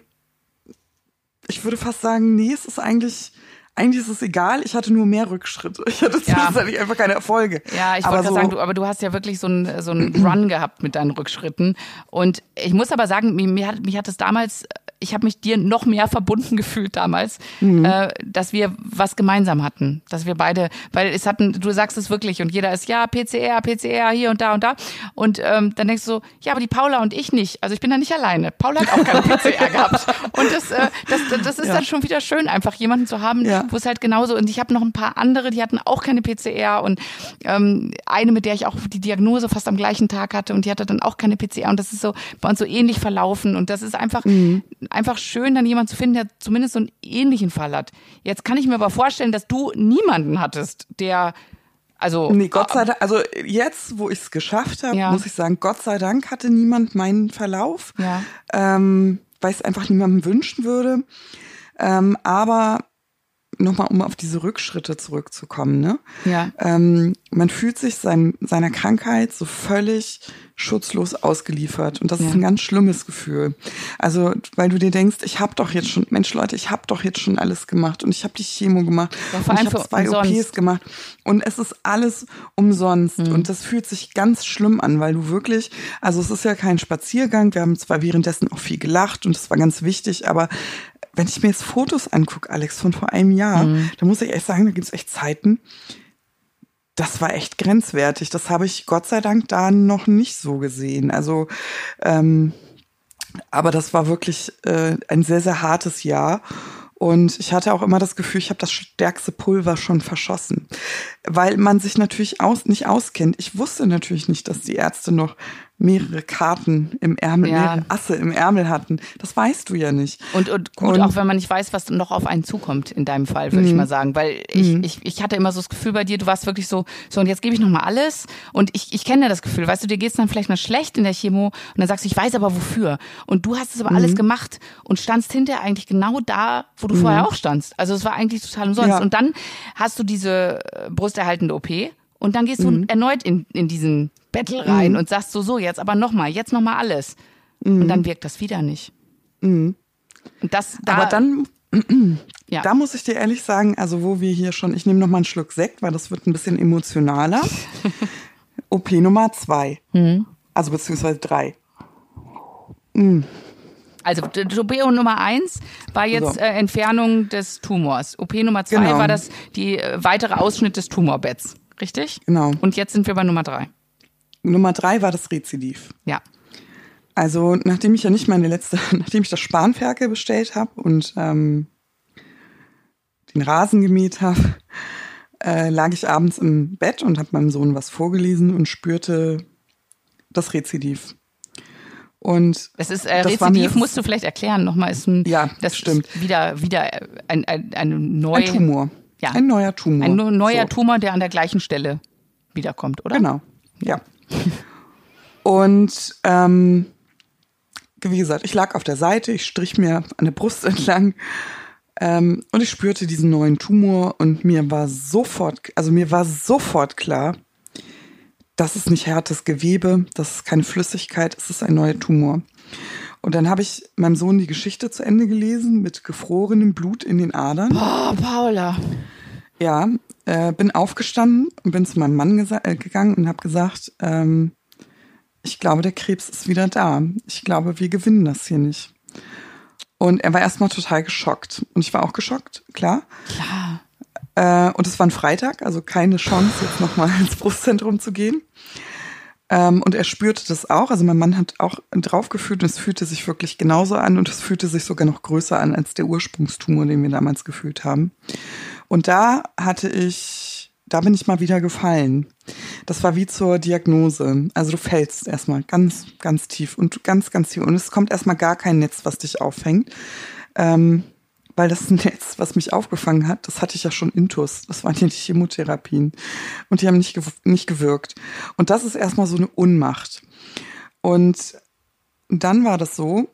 ich würde fast sagen, nee, es ist eigentlich, eigentlich ist es egal, ich hatte nur mehr Rückschritte. Ich hatte Ja. zumindest einfach keine Erfolge. Ja, ich aber wollte so, gerade sagen, du, aber du hast ja wirklich so einen so einen Run gehabt mit deinen Rückschritten. Und ich muss aber sagen, mir, mir, hat, mich hat es damals, ich habe mich dir noch mehr verbunden gefühlt damals, mhm. äh, dass wir was gemeinsam hatten. Dass wir beide, weil es hatten, du sagst es wirklich und jeder ist, ja, P C R, P C R, hier und da und da. Und ähm, dann denkst du so, ja, aber die Paula und ich nicht. Also ich bin da nicht alleine. Paula hat auch keine P C R gehabt. Und das, äh, das, das ist ja. dann schon wieder schön, einfach jemanden zu haben, ja. wo es halt genauso, und ich habe noch ein paar andere, die hatten auch keine P C R und ähm, eine, mit der ich auch die Diagnose fast am gleichen Tag hatte und die hatte dann auch keine P C R und das ist so bei uns so ähnlich verlaufen und das ist einfach, mhm. einfach schön, dann jemanden zu finden, der zumindest so einen ähnlichen Fall hat. Jetzt kann ich mir aber vorstellen, dass du niemanden hattest, der, also... Nee, Gott sei Dank, also jetzt, wo ich es geschafft habe, ja. muss ich sagen, Gott sei Dank hatte niemand meinen Verlauf, ja. ähm, weil ich es einfach niemandem wünschen würde. Ähm, aber nochmal, um auf diese Rückschritte zurückzukommen, ne? Ja. Ähm, man fühlt sich sein, seiner Krankheit so völlig schutzlos ausgeliefert und das ja. ist ein ganz schlimmes Gefühl. Also, weil du dir denkst, ich habe doch jetzt schon, Mensch Leute, ich habe doch jetzt schon alles gemacht und ich habe die Chemo gemacht ja, und ich habe zwei umsonst. O Ps gemacht und es ist alles umsonst mhm. und das fühlt sich ganz schlimm an, weil du wirklich, also es ist ja kein Spaziergang, wir haben zwar währenddessen auch viel gelacht und das war ganz wichtig, aber wenn ich mir jetzt Fotos angucke, Alex, von vor einem Jahr, mhm. da muss ich echt sagen, da gibt es echt Zeiten, das war echt grenzwertig. Das habe ich Gott sei Dank da noch nicht so gesehen. Also, ähm, aber das war wirklich äh, ein sehr, sehr hartes Jahr. Und ich hatte auch immer das Gefühl, ich habe das stärkste Pulver schon verschossen, weil man sich natürlich aus, nicht auskennt. Ich wusste natürlich nicht, dass die Ärzte noch mehrere Karten im Ärmel, ja. mehrere Asse im Ärmel hatten. Das weißt du ja nicht. Und, und gut, und, auch wenn man nicht weiß, was noch auf einen zukommt, in deinem Fall, würde ich mal sagen. Weil ich, mm. ich, ich hatte immer so das Gefühl bei dir, du warst wirklich so, so und jetzt gebe ich nochmal alles. Und ich, ich kenne ja das Gefühl, weißt du, dir geht's dann vielleicht mal schlecht in der Chemo und dann sagst du, ich weiß aber wofür. Und du hast es aber mm. alles gemacht und standst hinterher eigentlich genau da, wo du mm. vorher auch standst. Also es war eigentlich total umsonst. Ja. Und dann hast du diese brusterhaltende O P und dann gehst du mm. erneut in, in diesen Battle rein mm. und sagst so, so, jetzt aber nochmal, jetzt nochmal alles. Mm. Und dann wirkt das wieder nicht. Mm. Und das, da, aber dann, ja. da muss ich dir ehrlich sagen, also wo wir hier schon, ich nehme nochmal einen Schluck Sekt, weil das wird ein bisschen emotionaler. O P Nummer zwei. Mm. Also beziehungsweise drei. Mm. Also O P Nummer eins war jetzt so. äh, Entfernung des Tumors. O P Nummer zwei genau. war das die äh, weitere Ausschnitt des Tumorbetts. Richtig? Genau. Und jetzt sind wir bei Nummer drei. Nummer drei war das Rezidiv. Ja. Also nachdem ich ja nicht meine letzte, nachdem ich das Spanferkel bestellt habe und ähm, den Rasen gemäht habe, äh, lag ich abends im Bett und habe meinem Sohn was vorgelesen und spürte das Rezidiv. Und es ist äh, Rezidiv, musst du vielleicht erklären nochmal, ist ein, ja, das stimmt. Ist wieder wieder ein ein, ein, neu, ein Tumor. Ja. Ein neuer Tumor. Ein neuer so. Tumor, der an der gleichen Stelle wiederkommt, oder? Genau. Ja. Und ähm, wie gesagt, ich lag auf der Seite, ich strich mir an der Brust entlang ähm, und ich spürte diesen neuen Tumor und mir war sofort, also mir war sofort klar, das ist nicht hartes Gewebe, das ist keine Flüssigkeit, es ist ein neuer Tumor. Und dann habe ich meinem Sohn die Geschichte zu Ende gelesen mit gefrorenem Blut in den Adern. Boah, Paula. Ja, äh, bin aufgestanden und bin zu meinem Mann gesa- äh, gegangen und habe gesagt, ähm, ich glaube, der Krebs ist wieder da. Ich glaube, wir gewinnen das hier nicht. Und er war erstmal total geschockt. Und ich war auch geschockt, klar. Klar. Äh, und es war ein Freitag, also keine Chance, jetzt nochmal ins Brustzentrum zu gehen. Ähm, und er spürte das auch. Also mein Mann hat auch drauf gefühlt und es fühlte sich wirklich genauso an und es fühlte sich sogar noch größer an als der Ursprungstumor, den wir damals gefühlt haben. Und da hatte ich, da bin ich mal wieder gefallen. Das war wie zur Diagnose. Also du fällst erstmal ganz, ganz tief und ganz, ganz tief. Und es kommt erstmal gar kein Netz, was dich auffängt. Ähm, weil das Netz, was mich aufgefangen hat, das hatte ich ja schon intus. Das waren ja die Chemotherapien. Und die haben nicht, gew- nicht gewirkt. Und das ist erstmal so eine Unmacht. Und dann war das so,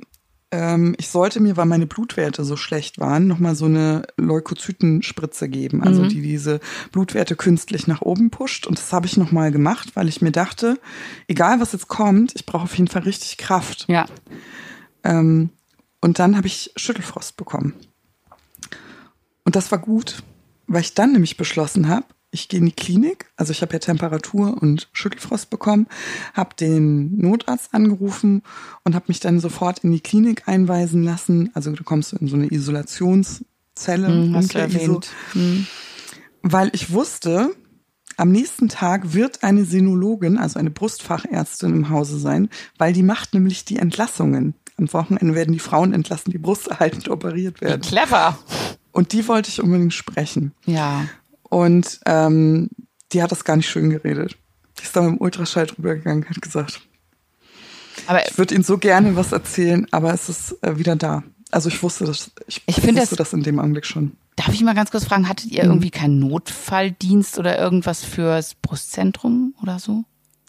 ähm, ich sollte mir, weil meine Blutwerte so schlecht waren, nochmal so eine Leukozytenspritze geben, also Mhm. die diese Blutwerte künstlich nach oben pusht. Und das habe ich nochmal gemacht, weil ich mir dachte, egal was jetzt kommt, ich brauche auf jeden Fall richtig Kraft. Ja. Ähm, und dann habe ich Schüttelfrost bekommen. Und das war gut, weil ich dann nämlich beschlossen habe, ich gehe in die Klinik, also ich habe ja Temperatur und Schüttelfrost bekommen, habe den Notarzt angerufen und habe mich dann sofort in die Klinik einweisen lassen. Also du kommst in so eine Isolationszelle, Mhm, hast du dunkle I S O, erwähnt. Mhm. weil ich wusste, am nächsten Tag wird eine Sinologin, also eine Brustfachärztin im Hause sein, weil die macht nämlich die Entlassungen. Am Wochenende werden die Frauen entlassen, die brusterhaltend operiert Wie werden. clever. Und die wollte ich unbedingt sprechen. Ja. Und ähm, die hat das gar nicht schön geredet. Die ist da mit dem Ultraschall drüber gegangen, hat gesagt, Aber ich würde Ihnen so gerne was erzählen, aber es ist äh, wieder da. Also ich wusste das, ich, Ich finde wusste das- das in dem Augenblick schon. darf ich mal ganz kurz fragen, hattet ihr irgendwie keinen Notfalldienst oder irgendwas fürs Brustzentrum oder so?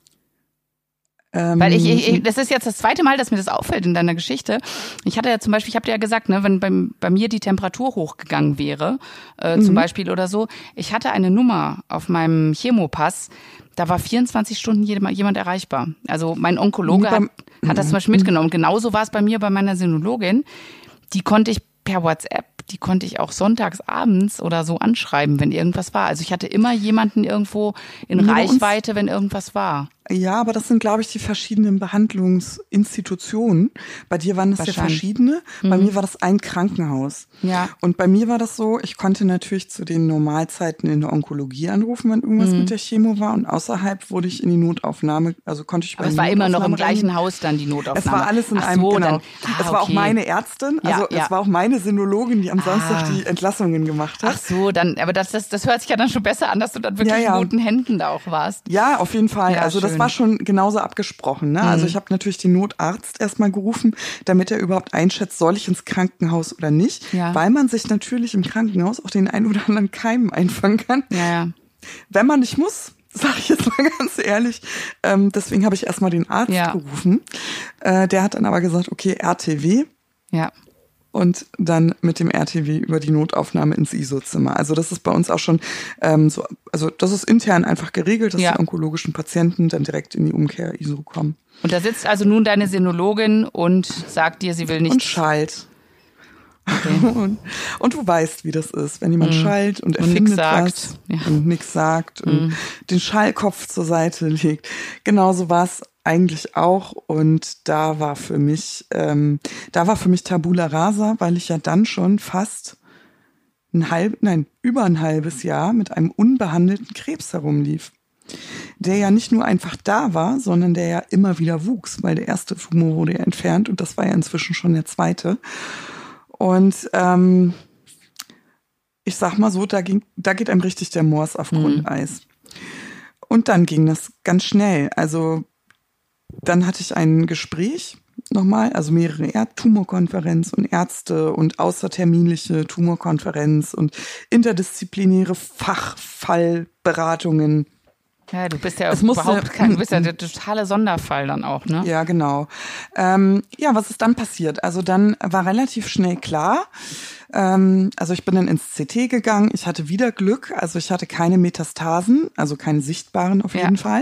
Ähm, Weil ich, ich, ich, das ist jetzt das zweite Mal, dass mir das auffällt in deiner Geschichte. Ich hatte ja zum Beispiel, ich habe dir ja gesagt, ne, wenn bei, bei mir die Temperatur hochgegangen wäre, äh, Mhm. zum Beispiel oder so, ich hatte eine Nummer auf meinem Chemopass, da war vierundzwanzig Stunden jemand, jemand erreichbar. Also mein Onkologe Nee, hat, beim- hat das zum Beispiel mitgenommen. Und genauso war es bei mir bei meiner Sinologin. Die konnte ich per WhatsApp, die konnte ich auch sonntags abends oder so anschreiben, wenn irgendwas war. Also ich hatte immer jemanden irgendwo in Nee, bei uns- Reichweite, wenn irgendwas war. Ja, aber das sind, glaube ich, die verschiedenen Behandlungsinstitutionen. Bei dir waren das ja Wahrscheinlich. verschiedene. Bei mir war das ein Krankenhaus. Ja. Und bei mir war das so, ich konnte natürlich zu den Normalzeiten in der Onkologie anrufen, wenn irgendwas mit der Chemo war. Und außerhalb wurde ich in die Notaufnahme, also konnte ich über Aber es die war immer noch im Notaufnahme gleichen reingehen. Haus dann die Notaufnahme. Es war alles in Ach einem, so, genau. Dann, ah, es war auch okay. meine Ärztin, Ja, also ja. es war auch meine Sinologin, die am Samstag Ah. die Entlassungen gemacht hat. Ach so, dann, aber das, das, das hört sich ja dann schon besser an, dass du dann wirklich Ja, ja. in guten Händen da auch warst. Ja, auf jeden Fall. Ja, also das schön. war schon genauso abgesprochen. Ne? Also ich habe natürlich den Notarzt erstmal gerufen, damit er überhaupt einschätzt, soll ich ins Krankenhaus oder nicht. Ja. Weil man sich natürlich im Krankenhaus auch den ein oder anderen Keim einfangen kann. Ja, ja. Wenn man nicht muss, sage ich jetzt mal ganz ehrlich. Ähm, deswegen habe ich erstmal den Arzt Ja. gerufen. Äh, der hat dann aber gesagt, okay, R T W. Ja. Und dann mit dem R T W über die Notaufnahme ins I S O-Zimmer. Also das ist bei uns auch schon ähm, so, also das ist intern einfach geregelt, dass Ja. die onkologischen Patienten dann direkt in die Umkehr-I S O kommen. Und da sitzt also nun deine Sinologin und sagt dir, sie will nicht. Und schallt. Und, und du weißt, wie das ist, wenn jemand schallt und er Und nix findet sagt. was Ja. und nichts sagt und den Schallkopf zur Seite legt. Genauso war es eigentlich auch. Und da war für mich, ähm, da war für mich Tabula Rasa, weil ich ja dann schon fast ein halb, nein, über ein halbes Jahr mit einem unbehandelten Krebs herumlief. Der ja nicht nur einfach da war, sondern der ja immer wieder wuchs, weil der erste Tumor wurde ja entfernt und das war ja inzwischen schon der zweite. Und ähm, ich sag mal so, da, ging, da geht einem richtig der Mors auf Grundeis. Und dann ging das ganz schnell. Also dann hatte ich ein Gespräch nochmal, also mehrere Erd- Tumorkonferenz und Ärzte und außerterminliche Tumorkonferenz und interdisziplinäre Fachfallberatungen. Ja, du bist ja Es musste- überhaupt kein, du bist ja der totale Sonderfall dann auch, ne? Ja, genau. Ähm, ja, was ist dann passiert? Also dann war relativ schnell klar, ähm, also ich bin dann ins C T gegangen, ich hatte wieder Glück, also ich hatte keine Metastasen, also keine sichtbaren auf Ja. jeden Fall.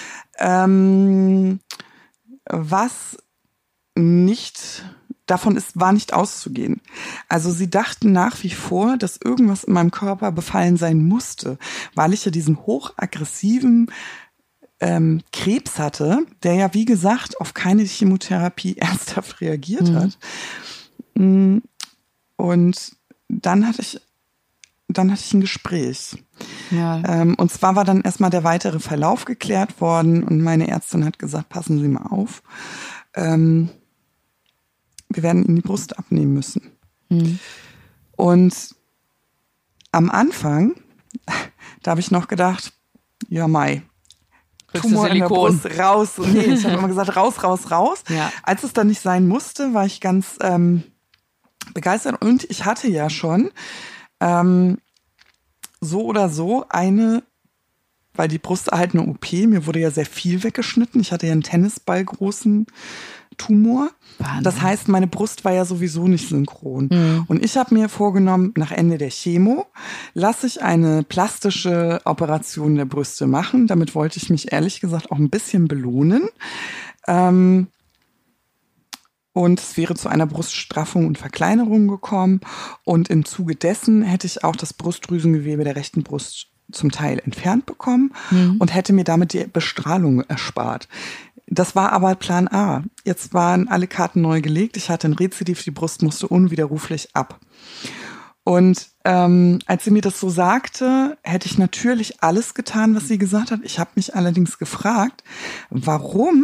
Ähm, was nicht, davon ist, war nicht auszugehen. Also sie dachten nach wie vor, dass irgendwas in meinem Körper befallen sein musste, weil ich ja diesen hochaggressiven ähm, Krebs hatte, der ja, wie gesagt, auf keine Chemotherapie ernsthaft reagiert Mhm. hat. Mm, Und dann hatte ich, dann hatte ich ein Gespräch. Ja. Ähm, und zwar war dann erstmal der weitere Verlauf geklärt worden und meine Ärztin hat gesagt, passen Sie mal auf. Ähm, wir werden Ihnen die Brust abnehmen müssen. Mhm. Und am Anfang, da habe ich noch gedacht, ja Mai, Kriegst du Tumor in der Silikon. Brust, raus. Nee, ich habe immer gesagt, raus, raus, raus. Ja. Als es dann nicht sein musste, war ich ganz ähm, begeistert. Und ich hatte ja schon ähm, so oder so eine, weil die Brust halt eine O P, mir wurde ja sehr viel weggeschnitten. Ich hatte ja einen Tennisball großen Tumor. Wahnsinn. Das heißt, meine Brust war ja sowieso nicht synchron. Mhm. Und ich habe mir vorgenommen, nach Ende der Chemo lasse ich eine plastische Operation der Brüste machen. Damit wollte ich mich ehrlich gesagt auch ein bisschen belohnen. Ähm, und es wäre zu einer Bruststraffung und Verkleinerung gekommen. Und im Zuge dessen hätte ich auch das Brustdrüsengewebe der rechten Brust zum Teil entfernt bekommen mhm. und hätte mir damit die Bestrahlung erspart. Das war aber Plan A. Jetzt waren alle Karten neu gelegt. Ich hatte ein Rezidiv, die Brust musste unwiderruflich ab. Und ähm, als sie mir das so sagte, hätte ich natürlich alles getan, was sie gesagt hat. Ich habe mich allerdings gefragt, warum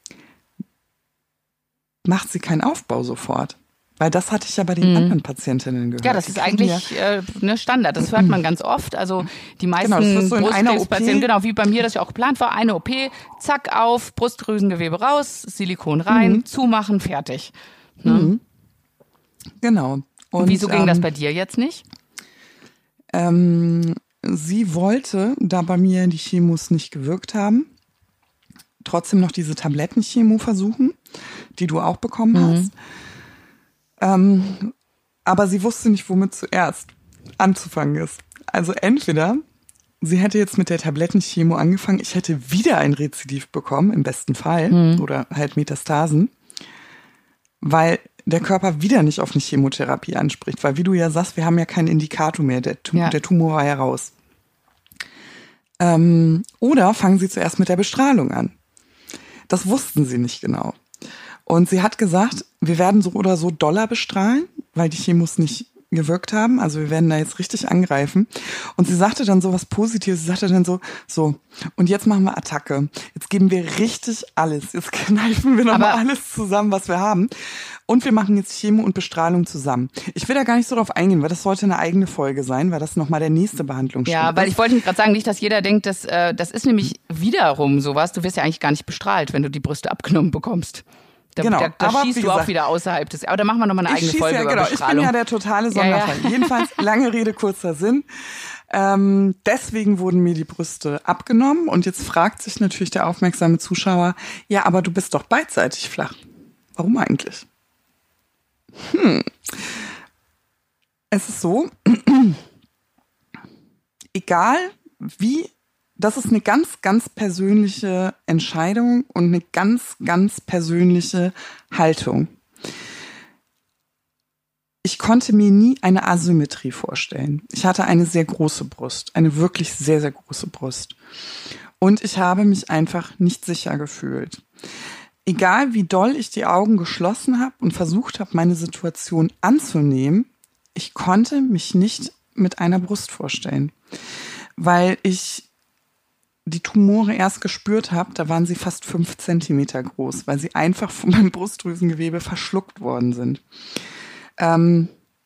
macht sie keinen Aufbau sofort? Weil das hatte ich ja bei den mhm. anderen Patientinnen gehört. Ja, das ist eigentlich ja, äh, ne Standard. Das hört man ganz oft. Also die meisten genau, so Brustkrebspatienten, genau wie bei mir das ja auch geplant war, eine O P, zack auf, Brustdrüsengewebe raus, Silikon rein, mhm. zumachen, fertig. Ne? Mhm. Genau. Und, Und wieso ging ähm, das bei dir jetzt nicht? Ähm, sie wollte, da bei mir die Chemos nicht gewirkt haben, trotzdem noch diese Tablettenchemo versuchen, die du auch bekommen mhm. hast. Ähm, aber sie wusste nicht, womit zuerst anzufangen ist. Also entweder sie hätte jetzt mit der Tablettenchemo angefangen, ich hätte wieder ein Rezidiv bekommen, im besten Fall, mhm. oder halt Metastasen, weil der Körper wieder nicht auf eine Chemotherapie anspricht. Weil wie du ja sagst, wir haben ja keinen Indikator mehr, der, Tum- ja. der Tumor war ja raus. Ähm, oder fangen sie zuerst mit der Bestrahlung an. Das wussten sie nicht genau. Und sie hat gesagt, wir werden so oder so Dollar bestrahlen, weil die Chemos nicht gewirkt haben. Also wir werden da jetzt richtig angreifen. Und sie sagte dann so was Positives. Sie sagte dann so, so, und jetzt machen wir Attacke. Jetzt geben wir richtig alles. Jetzt kneifen wir nochmal alles zusammen, was wir haben. Und wir machen jetzt Chemo und Bestrahlung zusammen. Ich will da gar nicht so drauf eingehen, weil das sollte eine eigene Folge sein, weil das nochmal der nächste Behandlungsschritt ist. Ja, weil ich wollte gerade sagen, nicht, dass jeder denkt, dass, äh, das ist nämlich wiederum sowas. Du wirst ja eigentlich gar nicht bestrahlt, wenn du die Brüste abgenommen bekommst. Da, genau, da, da aber schießt du gesagt, auch wieder außerhalb des. Aber da machen wir nochmal eine eigene Folge ja, über genau, Bestrahlung. Ich bin ja der totale Sonderfall. Ja, ja. Jedenfalls, lange Rede, kurzer Sinn. Ähm, deswegen wurden mir die Brüste abgenommen. Und jetzt fragt sich natürlich der aufmerksame Zuschauer, ja, aber du bist doch beidseitig flach. Warum eigentlich? Hm. Es ist so, egal wie, das ist eine ganz, ganz persönliche Entscheidung und eine ganz, ganz persönliche Haltung. Ich konnte mir nie eine Asymmetrie vorstellen. Ich hatte eine sehr große Brust, eine wirklich sehr, sehr große Brust. Und ich habe mich einfach nicht sicher gefühlt. Egal wie doll ich die Augen geschlossen habe und versucht habe, meine Situation anzunehmen, ich konnte mich nicht mit einer Brust vorstellen. Weil ich die Tumore erst gespürt habe, da waren sie fast fünf Zentimeter groß, weil sie einfach von meinem Brustdrüsengewebe verschluckt worden sind. Ähm,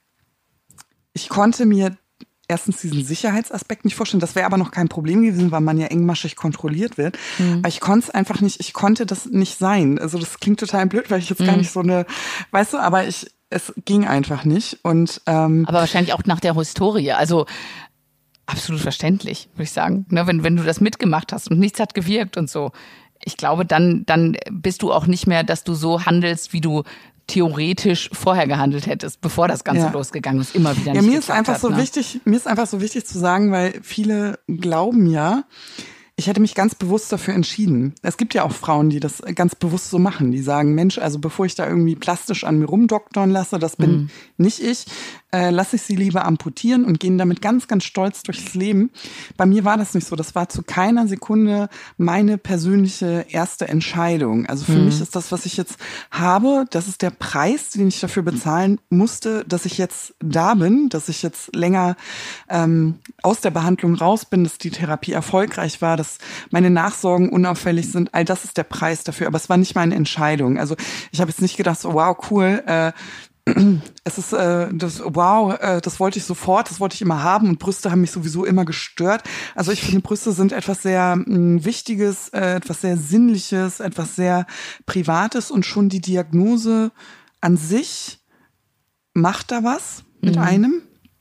ich konnte mir erstens diesen Sicherheitsaspekt nicht vorstellen. Das wäre aber noch kein Problem gewesen, weil man ja engmaschig kontrolliert wird. Mhm. Aber ich konnte es einfach nicht, ich konnte das nicht sein. Also das klingt total blöd, weil ich jetzt mhm. gar nicht so eine, weißt du, aber ich, es ging einfach nicht. Und ähm, aber wahrscheinlich auch nach der Historie. Also absolut verständlich, würde ich sagen. Ne, wenn, wenn du das mitgemacht hast und nichts hat gewirkt und so. Ich glaube, dann, dann bist du auch nicht mehr, dass du so handelst, wie du theoretisch vorher gehandelt hättest, bevor das Ganze ja. losgegangen ist, immer wieder nicht Ja, mir ist einfach hat, so ne? wichtig, mir ist einfach so wichtig zu sagen, weil viele glauben ja, ich hätte mich ganz bewusst dafür entschieden. Es gibt ja auch Frauen, die das ganz bewusst so machen. Die sagen, Mensch, also bevor ich da irgendwie plastisch an mir rumdoktern lasse, das bin mhm. nicht ich, äh, lasse ich sie lieber amputieren und gehen damit ganz, ganz stolz durchs Leben. Bei mir war das nicht so. Das war zu keiner Sekunde meine persönliche erste Entscheidung. Also für mhm. mich ist das, was ich jetzt habe, das ist der Preis, den ich dafür bezahlen musste, dass ich jetzt da bin, dass ich jetzt länger ähm, aus der Behandlung raus bin, dass die Therapie erfolgreich war, dass meine Nachsorgen unauffällig sind. All das ist der Preis dafür. Aber es war nicht meine Entscheidung. Also ich habe jetzt nicht gedacht, so wow, cool, äh, es ist äh, das wow, äh, das wollte ich sofort, das wollte ich immer haben und Brüste haben mich sowieso immer gestört. Also ich finde, Brüste sind etwas sehr mh, Wichtiges, äh, etwas sehr Sinnliches, etwas sehr Privates und schon die Diagnose an sich macht da was mit mhm. einem.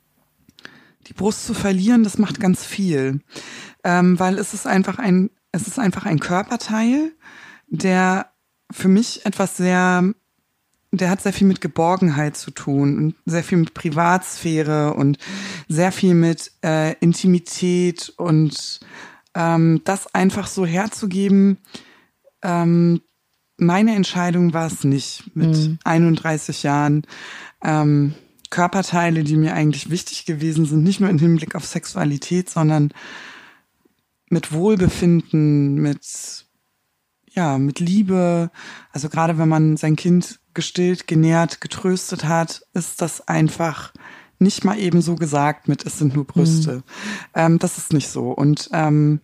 Die Brust zu verlieren, das macht ganz viel, ähm, weil es ist einfach ein, es ist einfach ein Körperteil, der für mich etwas sehr, der hat sehr viel mit Geborgenheit zu tun und sehr viel mit Privatsphäre und sehr viel mit äh, Intimität und ähm, das einfach so herzugeben. Ähm, meine Entscheidung war es nicht mit mhm. einunddreißig Jahren. Ähm, Körperteile, die mir eigentlich wichtig gewesen sind, nicht nur im Hinblick auf Sexualität, sondern mit Wohlbefinden, mit ja, mit Liebe. Also gerade wenn man sein Kind gestillt, genährt, getröstet hat, ist das einfach nicht mal eben so gesagt mit, es sind nur Brüste. Mhm. Ähm, das ist nicht so. Und ähm,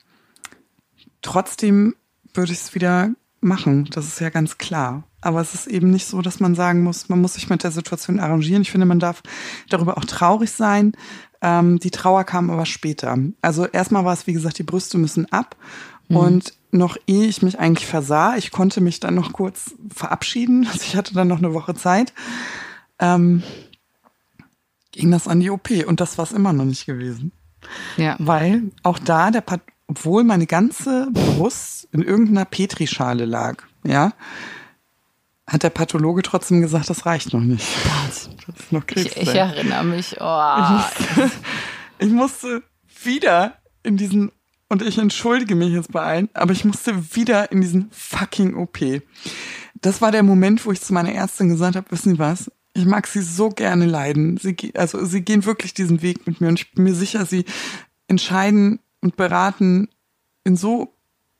trotzdem würde ich es wieder machen. Das ist ja ganz klar. Aber es ist eben nicht so, dass man sagen muss, man muss sich mit der Situation arrangieren. Ich finde, man darf darüber auch traurig sein. Ähm, die Trauer kam aber später. Also erstmal war es, wie gesagt, die Brüste müssen ab. Mhm. Und noch ehe ich mich eigentlich versah, ich konnte mich dann noch kurz verabschieden. Also ich hatte dann noch eine Woche Zeit. Ähm, ging das an die O P. Und das war es immer noch nicht gewesen. Ja. Weil auch da, der Pat- obwohl meine ganze Brust in irgendeiner Petrischale lag, ja, hat der Pathologe trotzdem gesagt, das reicht noch nicht. Das ist noch Krebs. Ich, ich erinnere mich. Oh. Ich, musste, ich musste wieder in diesen, und ich entschuldige mich jetzt bei allen, aber ich musste wieder in diesen fucking O P. Das war der Moment, wo ich zu meiner Ärztin gesagt habe, wissen Sie was? Ich mag Sie so gerne leiden. Sie, also Sie gehen wirklich diesen Weg mit mir und ich bin mir sicher, Sie entscheiden und beraten in so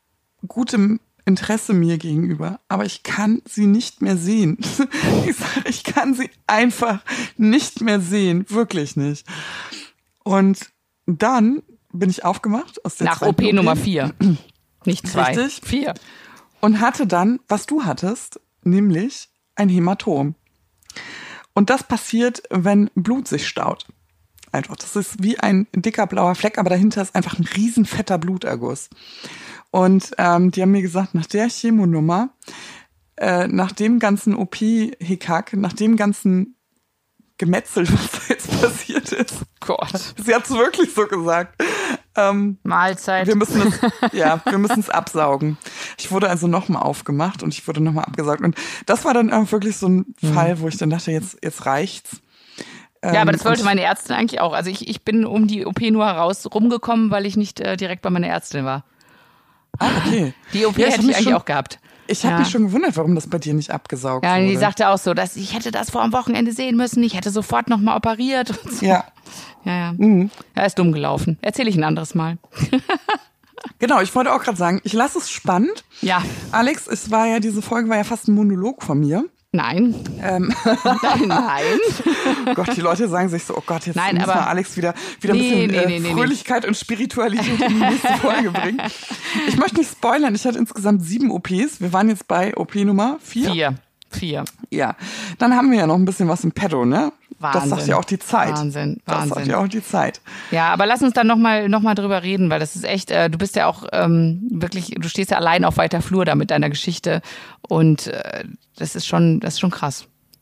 gutem Interesse mir gegenüber, aber ich kann sie nicht mehr sehen. Ich sage, ich kann sie einfach nicht mehr sehen, wirklich nicht. Und dann bin ich aufgemacht aus der nach O P Nummer vier, nicht zwei, richtig, vier. Und hatte dann, was du hattest, nämlich ein Hämatom. Und das passiert, wenn Blut sich staut. Einfach, das ist wie ein dicker blauer Fleck, aber dahinter ist einfach ein riesen fetter Bluterguss. Und ähm, die haben mir gesagt, nach der Chemonummer, äh, nach dem ganzen O P-Hickhack, nach dem ganzen Gemetzel, was da jetzt passiert ist. Gott. Sie hat es wirklich so gesagt. Ähm, Mahlzeit. Wir müssen es, ja, wir müssen es absaugen. Ich wurde also nochmal aufgemacht und ich wurde nochmal abgesaugt. Und das war dann auch wirklich so ein mhm. Fall, wo ich dann dachte, jetzt, jetzt reicht's. Ja, aber das wollte meine Ärztin eigentlich auch. Also ich, ich bin um die O P nur heraus rumgekommen, weil ich nicht äh, direkt bei meiner Ärztin war. Ah, okay. Die O P ja, hätte ich eigentlich schon, auch gehabt. Ich habe ja. mich schon gewundert, warum das bei dir nicht abgesaugt ja, wurde. Ja, die sagte auch so, dass ich hätte das vor am Wochenende sehen müssen. Ich hätte sofort nochmal operiert. Und so. Ja. Ja, ja. Mhm. Ja, ist dumm gelaufen. Erzähle ich ein anderes Mal. Genau, ich wollte auch gerade sagen, ich lasse es spannend. Ja. Alex, es war ja, diese Folge war ja fast ein Monolog von mir. Nein. Ähm. Nein, nein. Oh Gott, die Leute sagen sich so, oh Gott, jetzt nein, muss aber mal Alex wieder, wieder ein nee, bisschen nee, äh, nee, Fröhlichkeit nee. und Spiritualität in die nächste Folge bringen. Ich möchte nicht spoilern, ich hatte insgesamt sieben O Ps. Wir waren jetzt bei O P Nummer vier. Vier. Vier. Ja, dann haben wir ja noch ein bisschen was im Petto, ne? Wahnsinn. Das sagt ja auch die Zeit. Wahnsinn, Wahnsinn. Das sagt ja auch die Zeit. Ja, aber lass uns dann nochmal noch mal drüber reden, weil das ist echt, äh, du bist ja auch ähm, wirklich, du stehst ja allein auf weiter Flur da mit deiner Geschichte und äh, das ist schon, das ist schon krass.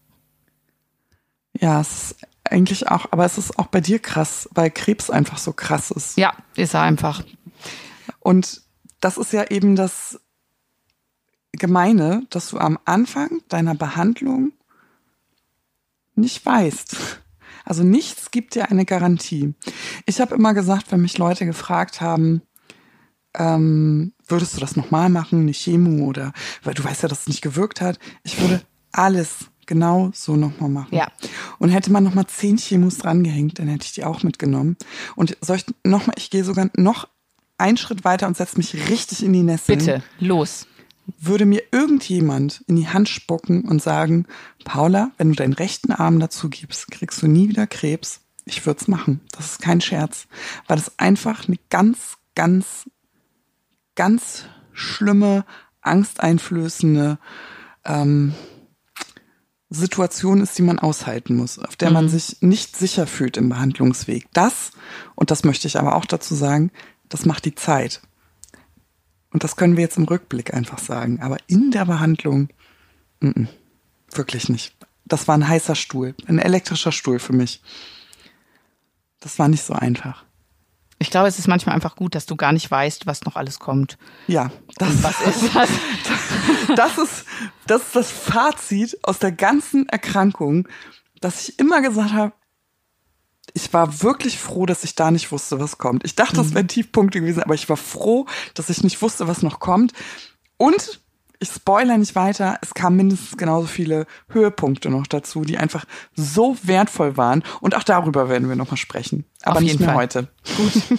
Ja, es ist eigentlich auch, aber es ist auch bei dir krass, weil Krebs einfach so krass ist. Ja, ist er einfach. Und das ist ja eben das Gemeine, dass du am Anfang deiner Behandlung nicht weißt. Also nichts gibt dir eine Garantie. Ich habe immer gesagt, wenn mich Leute gefragt haben, ähm, würdest du das nochmal machen, eine Chemo oder, weil du weißt ja, dass es nicht gewirkt hat, ich würde alles genau so nochmal machen. Ja. Und hätte man nochmal zehn Chemos drangehängt, dann hätte ich die auch mitgenommen. Und soll ich nochmal, ich gehe sogar noch einen Schritt weiter und setze mich richtig in die Nesseln. Bitte, los. Würde mir irgendjemand in die Hand spucken und sagen, Paula, wenn du deinen rechten Arm dazu gibst, kriegst du nie wieder Krebs. Ich würde es machen. Das ist kein Scherz. Weil das einfach eine ganz, ganz, ganz schlimme, angsteinflößende ähm, Situation ist, die man aushalten muss, auf der man mhm. sich nicht sicher fühlt im Behandlungsweg. Das, und das möchte ich aber auch dazu sagen, das macht die Zeit. Und das können wir jetzt im Rückblick einfach sagen. Aber in der Behandlung, n-n, wirklich nicht. Das war ein heißer Stuhl, ein elektrischer Stuhl für mich. Das war nicht so einfach. Ich glaube, es ist manchmal einfach gut, dass du gar nicht weißt, was noch alles kommt. Ja, das, was ist das? das, ist, das ist das Fazit aus der ganzen Erkrankung, dass ich immer gesagt habe, ich war wirklich froh, dass ich da nicht wusste, was kommt. Ich dachte, das wären Tiefpunkte gewesen, aber ich war froh, dass ich nicht wusste, was noch kommt. Und ich spoilere nicht weiter, es kamen mindestens genauso viele Höhepunkte noch dazu, die einfach so wertvoll waren. Und auch darüber werden wir nochmal sprechen. Aber Auf nicht jeden mehr Fall. heute. Gut.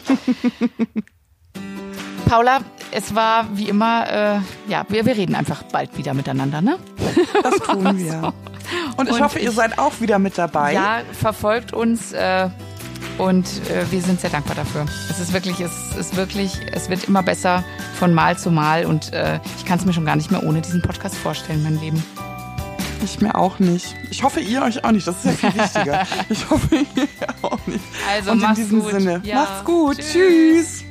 Paula, es war wie immer, äh, ja, wir, wir reden einfach bald wieder miteinander, ne? Das tun wir. So. Und ich Und hoffe, ihr ich- seid auch wieder mit dabei. Ja, verfolgt uns äh, und äh, wir sind sehr dankbar dafür. Es ist wirklich, es ist wirklich, es wird immer besser von Mal zu Mal und äh, ich kann es mir schon gar nicht mehr ohne diesen Podcast vorstellen, mein Leben. Ich mir auch nicht. Ich hoffe, ihr euch auch nicht. Das ist ja viel wichtiger. Ich hoffe, ihr auch nicht. Also Und in mach's diesem gut. Sinne, Ja, macht's gut. tschüss. Tschüss.